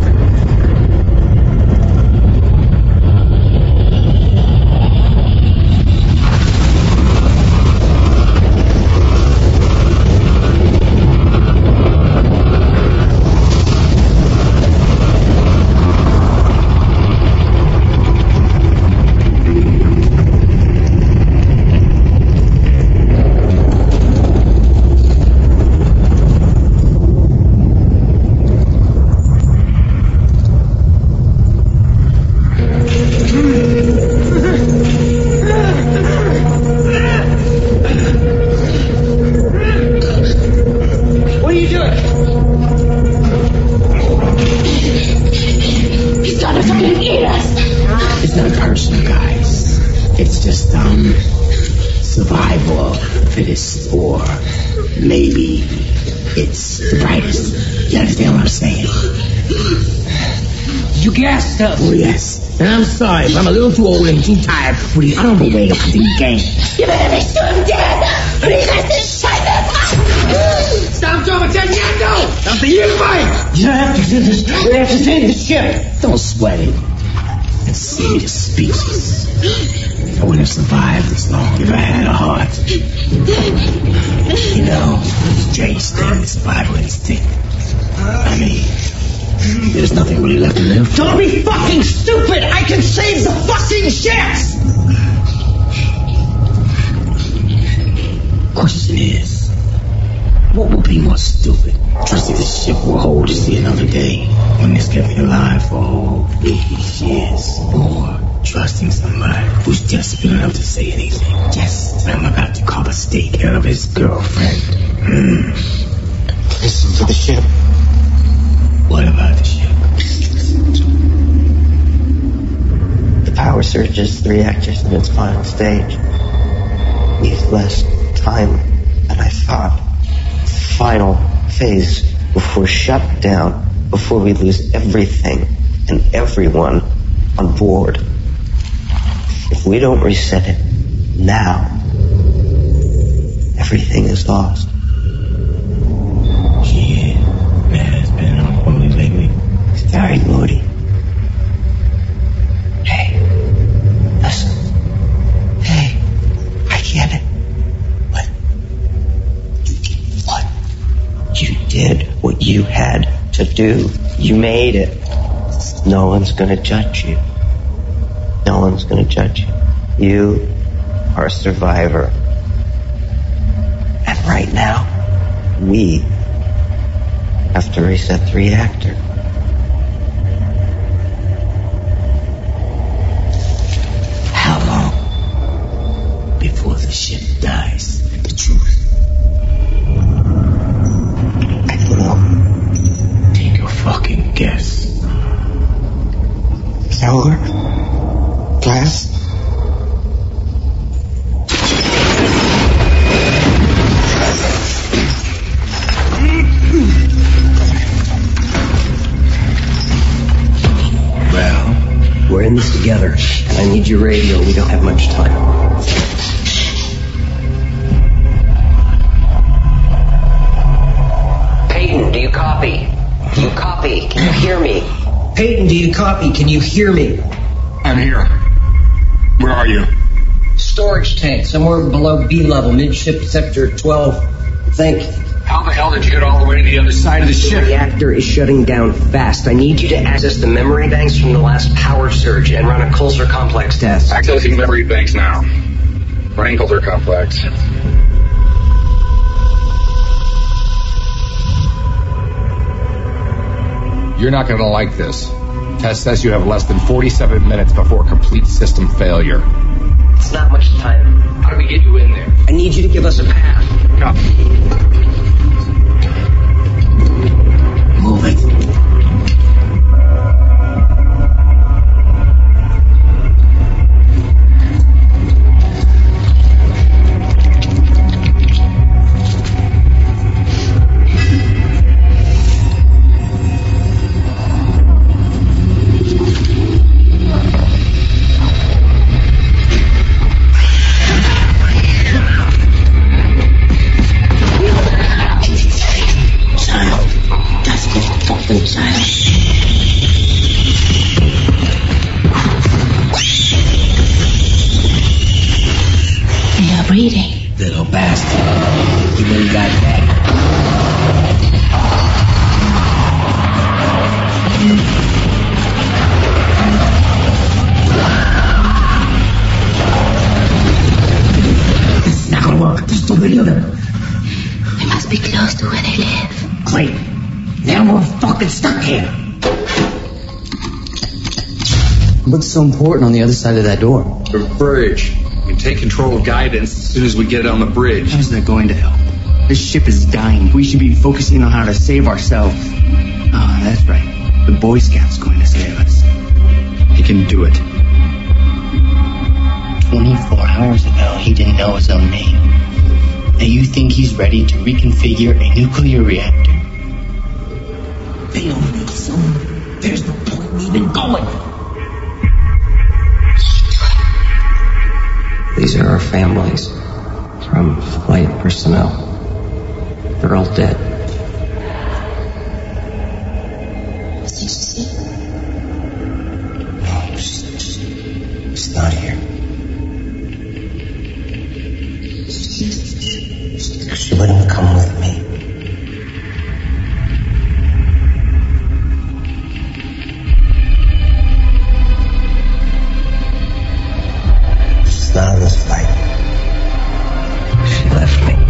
Oh, yes. And I'm sorry if I'm a little too old and too tired for the honorable way of hunting game. You better make sure I'm dead. Please, stop traumatizando! Something you fight! You don't have to do this. We have to save the ship. Don't sweat it. And save your species. I wouldn't have survived this long if I had a heart. You know, strange thing, the survival instinct. I mean, there's nothing really left to live. Don't be fucking stupid! I can save the fucking ships! Question is, what will be more stupid? Trusting the ship will hold to see another day when it's kept me alive for all these years. Or trusting somebody who's desperate enough to say anything just when I'm about to carve a steak out of his girlfriend. Listen to the ship. What about the ship? The power surges the reactors in its final stage. We've less time than I thought. Final phase before shutdown, before we lose everything and everyone on board. If we don't reset it now, everything is lost. Sorry, Morty. Hey, listen. Hey, I get it. What? You did what you had to do. You made it. No one's gonna judge you. No one's gonna judge you. You are a survivor. And right now, we have to reset the reactor. Before the ship dies, the truth. I don't know. Take a fucking guess. Hour? Glass? Well, we're in this together, and I need your radio. We don't have much time. Peyton, do you copy? Do you copy? Can you hear me? Peyton, do you copy? Can you hear me? I'm here. Where are you? Storage tank, somewhere below B level, midship sector 12. Think. How the hell did you get all the way to the other side of the ship? The reactor is shutting down fast. I need you to access the memory banks from the last power surge and run a Coulter complex test. Accessing memory banks now. Running Coulter complex. You're not going to like this. Test says you have less than 47 minutes before complete system failure. It's not much time. How do we get you in there? I need you to give us a path. up. Move it. Breathing. Little bastard. You really got that? This is not gonna work. There's too many of them. We must be close to where they live. Great. Now we're fucking stuck here. What's so important on the other side of that door? The bridge. We can take control of guidance as soon as we get on the bridge. How's that going to help? This ship is dying. We should be focusing on how to save ourselves. Oh, that's right. The Boy Scout's going to save us. He can do it. 24 hours ago, he didn't know his own name. Now you think he's ready to reconfigure a nuclear reactor? They don't need some. There's no point in even going. These are our families from flight personnel. They're all dead. What did you see? No, she's not here. She wouldn't come with me. She's not on this flight. She left me.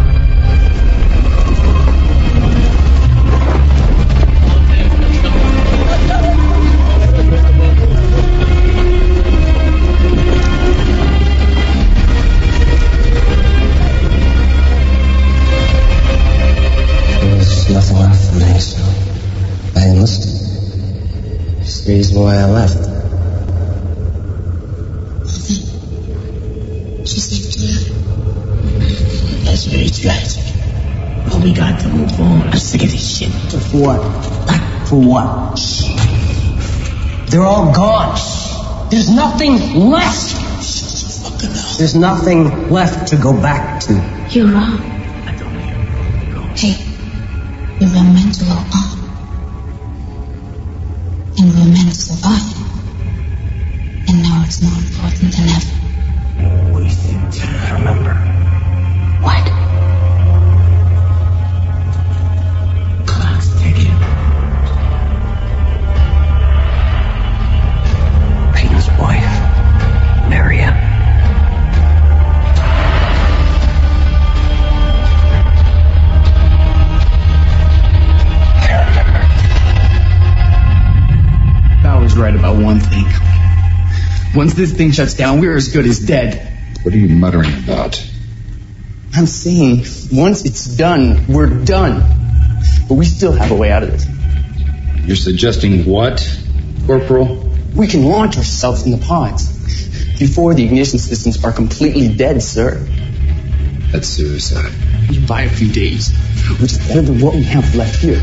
Nothing left for me, so I enlisted. It's the reason why I left. She saved you. That's very tragic. But we got to move on. I'm sick of this shit. For what? Like, for what? They're all gone. There's nothing left. Fucking hell. There's nothing left to go back to. You're wrong. I don't hear. Hey, we were meant to go on. And we were meant to survive. And now it's more important than ever. Wasted time. Remember, What? Clock's ticking. Peyton's wife, Marianne. I remember. I was right about one thing. Once this thing shuts down, we're as good as dead. What are you muttering about? I'm saying, once it's done, we're done. But we still have a way out of this. You're suggesting what, Corporal? We can launch ourselves in the pods before the ignition systems are completely dead, sir. That's suicide. By a few days, which is better than what we have left here.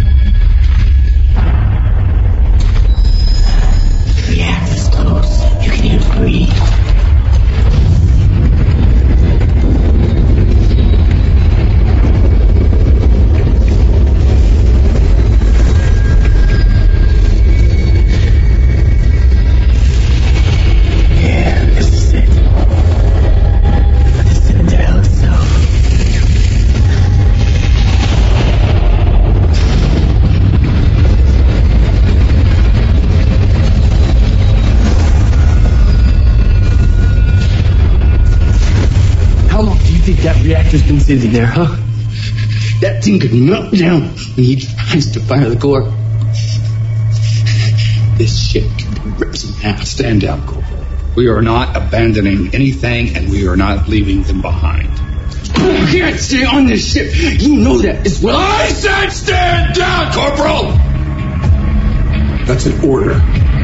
The reactor's close. You can even breathe. Yeah, this is it. The Citadel itself. How long do you think that reactor's been sitting there, huh? That thing could melt down when he tries to fire the core. This ship can be ripped in half. Stand down, Corporal. We are not abandoning anything, and we are not leaving them behind. You can't stay on this ship. You know that as well. I said stand down, Corporal! That's an order.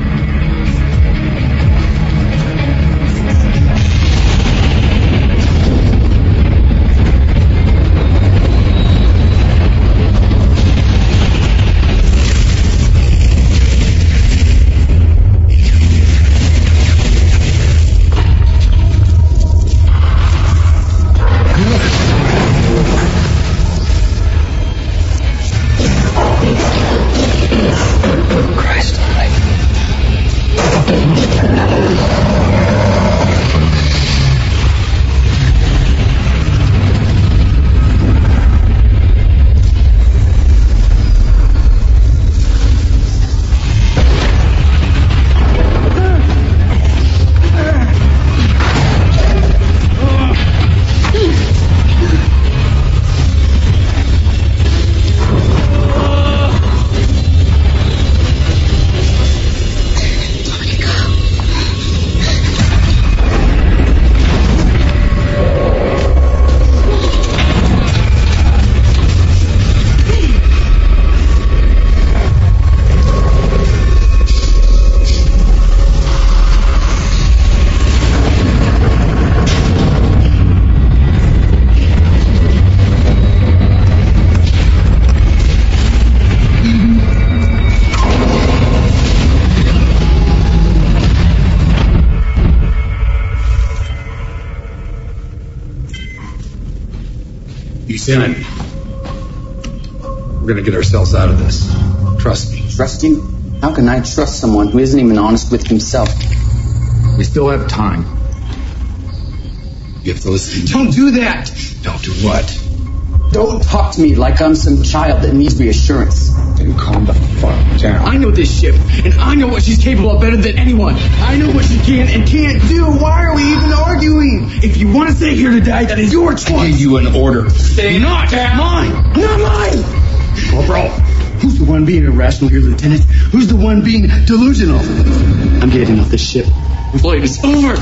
In. We're gonna get ourselves out of this. Trust me. Trust you? How can I trust someone who isn't even honest with himself? We still have time. You have to listen. Don't do that! Don't do what? Don't talk to me like I'm some child that needs reassurance. Then calm the fuck down. I know this ship, and I know what she's capable of better than anyone. I know what she can and can't do. Why are we even arguing? If you want to stay here to die, that is your choice. I gave you an order. Stay not mine! Not mine! Corporal, who's the one being irrational here, Lieutenant? Who's the one being delusional? I'm getting off this ship. The flight is over.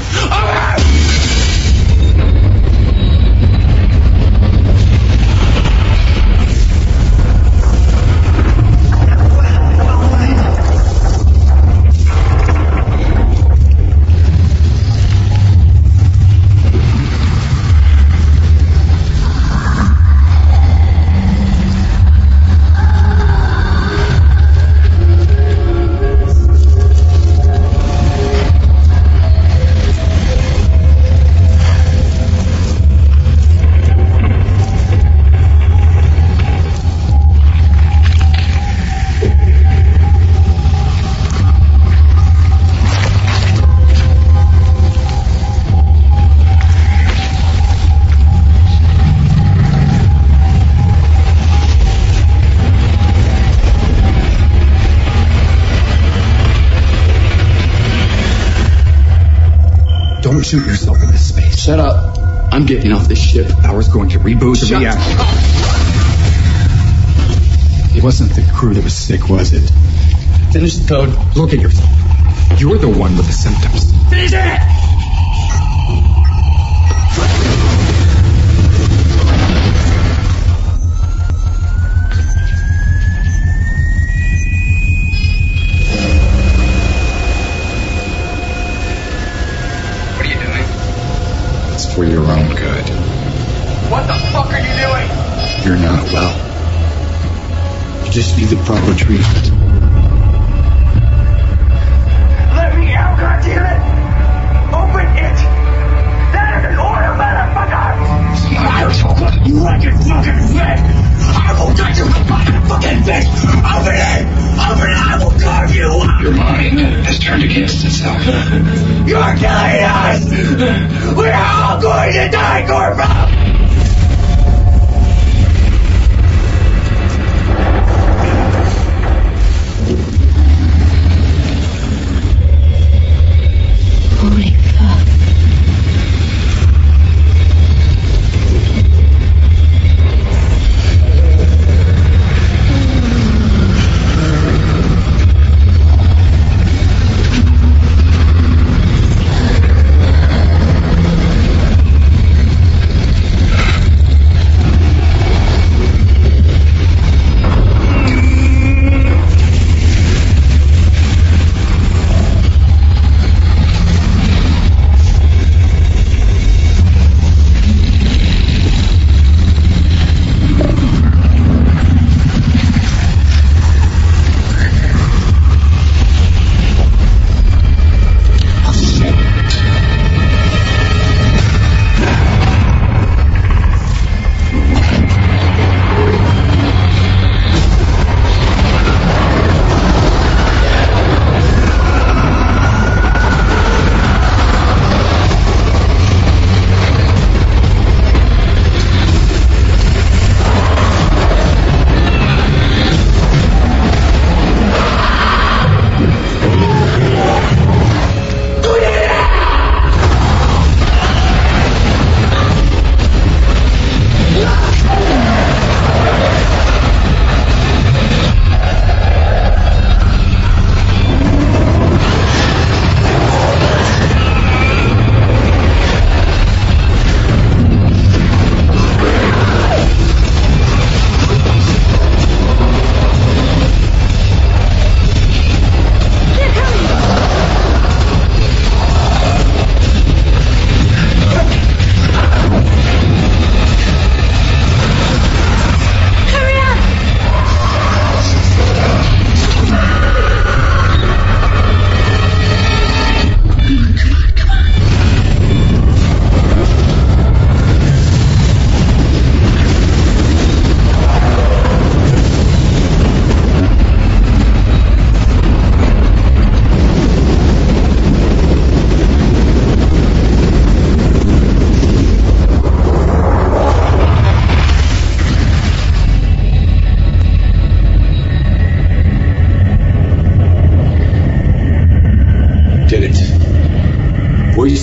Don't shoot yourself in this space. Shut up. I'm getting off this ship. Power's going to reboot the reactor. It wasn't the crew that was sick, was it? Finish the code. Look at yourself. You're the one with the symptoms. Finish it! For your own good. What the fuck are you doing? You're not well. You just need the proper treatment. Let me out, goddammit! Open it! That is an order, motherfucker! You like your fucking fish! I will touch your fucking fish! Open it! Open it! I will carve you up! Your mind has turned against itself. You're killing us! We're all going to die, Corporal! Holy fuck.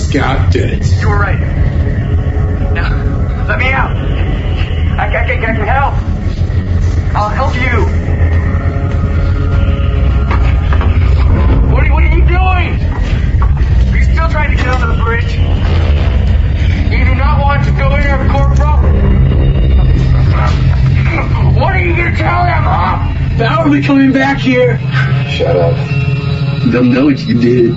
Scout did it. You were right. Now, let me out. I can help. I'll help you. What are you doing? Are you still trying to get under the bridge? You do not want to go in there, Corporal? What are you going to tell them, huh? How are we coming back here? Shut up. They'll know what you did.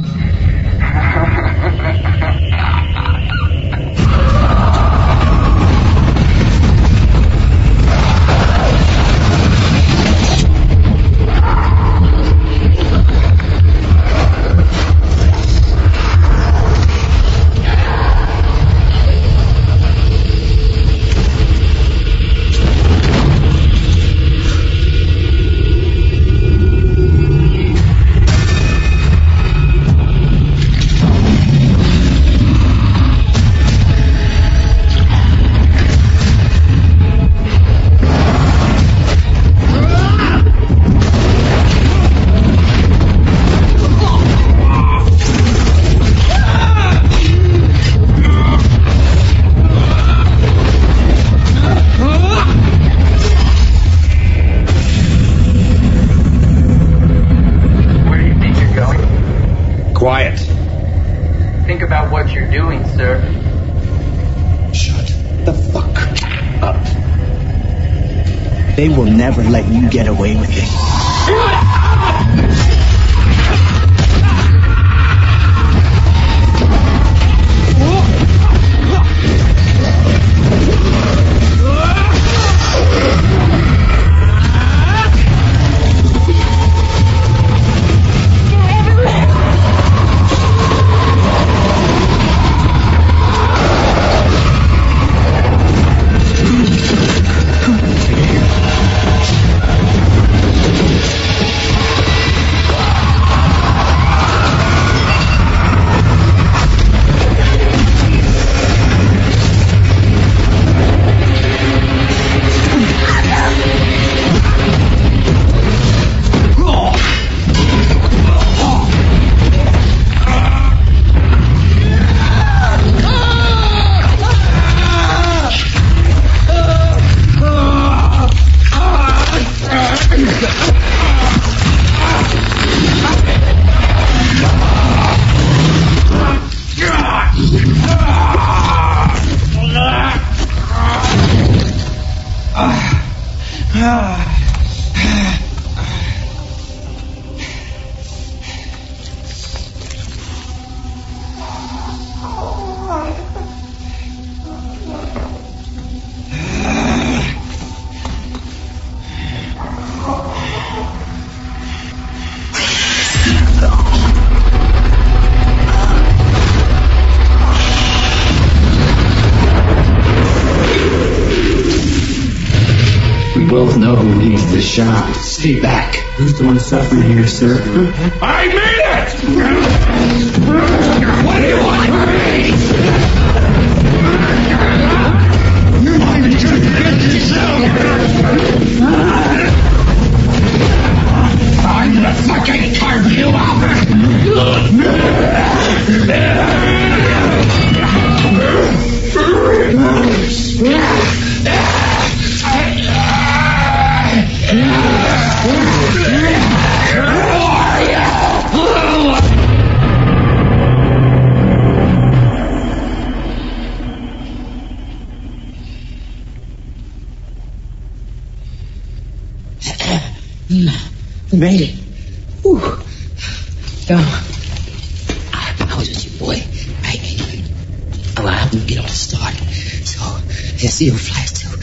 Quiet. Think about what you're doing, sir. Shut the fuck up. They will never let you get away with it. Both know who needs the shot. Stay back. Who's the one suffering here, sir? I made it! What do you want from me? You're not even trying to get yourself! I'm gonna fucking carve you We made it. Whew. I was with you, boy. Well, I didn't get on the start. So, let's see who flies too.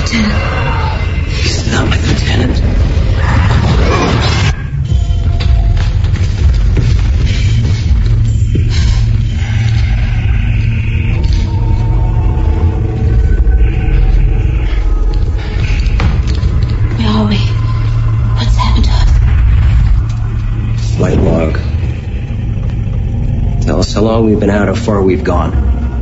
Lieutenant. He's not my lieutenant. Where are we? What's happened to us? Flight log. Tell us how long we've been out, how far we've gone.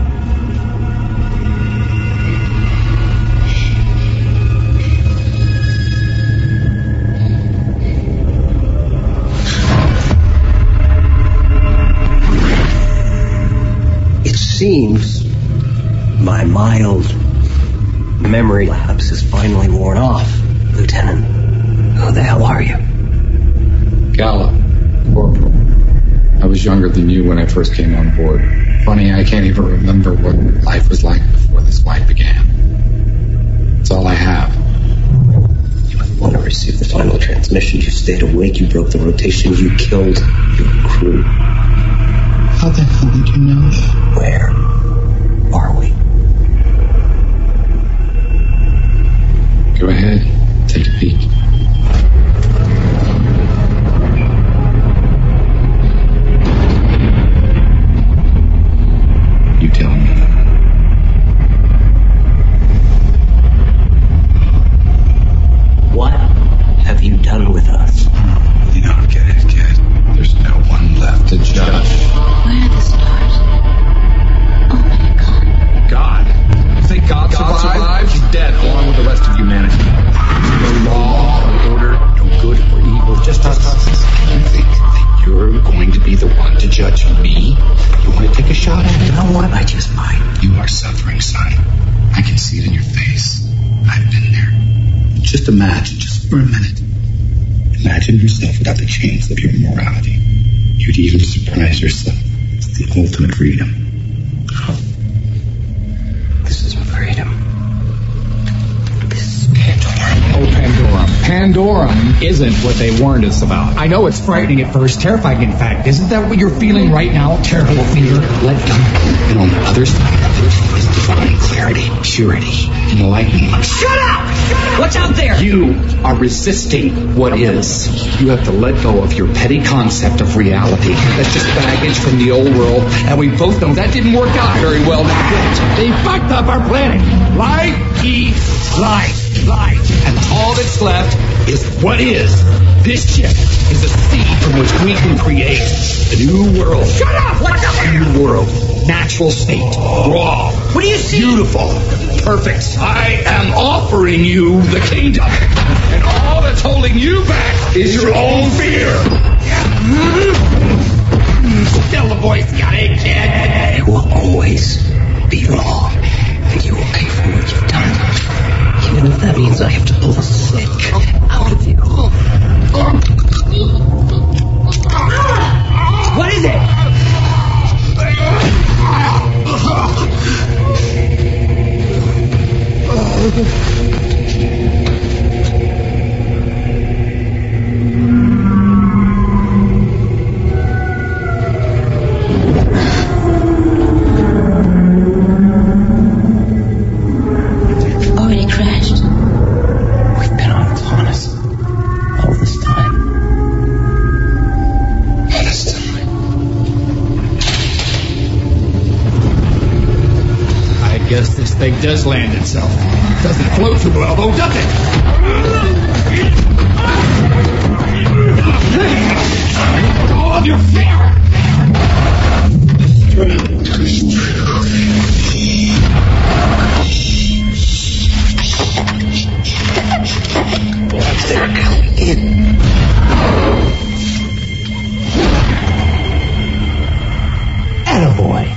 It seems my mild memory lapse is finally worn off, Lieutenant. Who the hell are you? Gallup, Corporal. I was younger than you when I first came on board. Funny, I can't even remember what life was like before this flight began. It's all I have. You might want to receive the final transmission. You stayed awake, you broke the rotation, you killed your crew. How the hell did you know that? Where are we? Go ahead, take a peek. You tell me. What have you done with us? You don't get it, kid. There's no one left to judge. Where are the stars? Oh my God. God? You think God survived? He's dead along with the rest of humanity. No law, no order, no good or evil, just us. You think that you're going to be the one to judge me? You want to take a shot at it? You know what? I just might. You are suffering, son. I can see it in your face. I've been there. Just imagine, just for a minute. Imagine yourself without the chains of your morality. You'd even surprise yourself. It's the ultimate freedom. This is freedom. This is Oh, Pandorum. Pandorum isn't what they warned us about. I know it's frightening at first, terrifying in fact. Isn't that what you're feeling right now? Terrible fear. Let go. And on the other side of it is divine clarity, purity, enlightenment. Shut up! What's out there? You are resisting what is. You have to let go of your petty concept of reality. That's just baggage from the old world, and we both know that didn't work out very well, now did it? They fucked up our planet. Life eats life. And all that's left is what is. This ship is a seed from which we can create a new world. Shut up! What's up? A new world. Natural state. Raw. What do you see? Beautiful. Perfect. I am offering you the kingdom. And all that's holding you back is your own fear. Still the voice got it, kid. It will always be wrong. And you will pay for what you've done. Even if that means I have to pull the sick out of you. What is it? Already crashed. We've been on Taunus all this time. All this time. I guess this thing does land itself. Doesn't float too well, though, does it? All of your fear! They're coming in. Attaboy.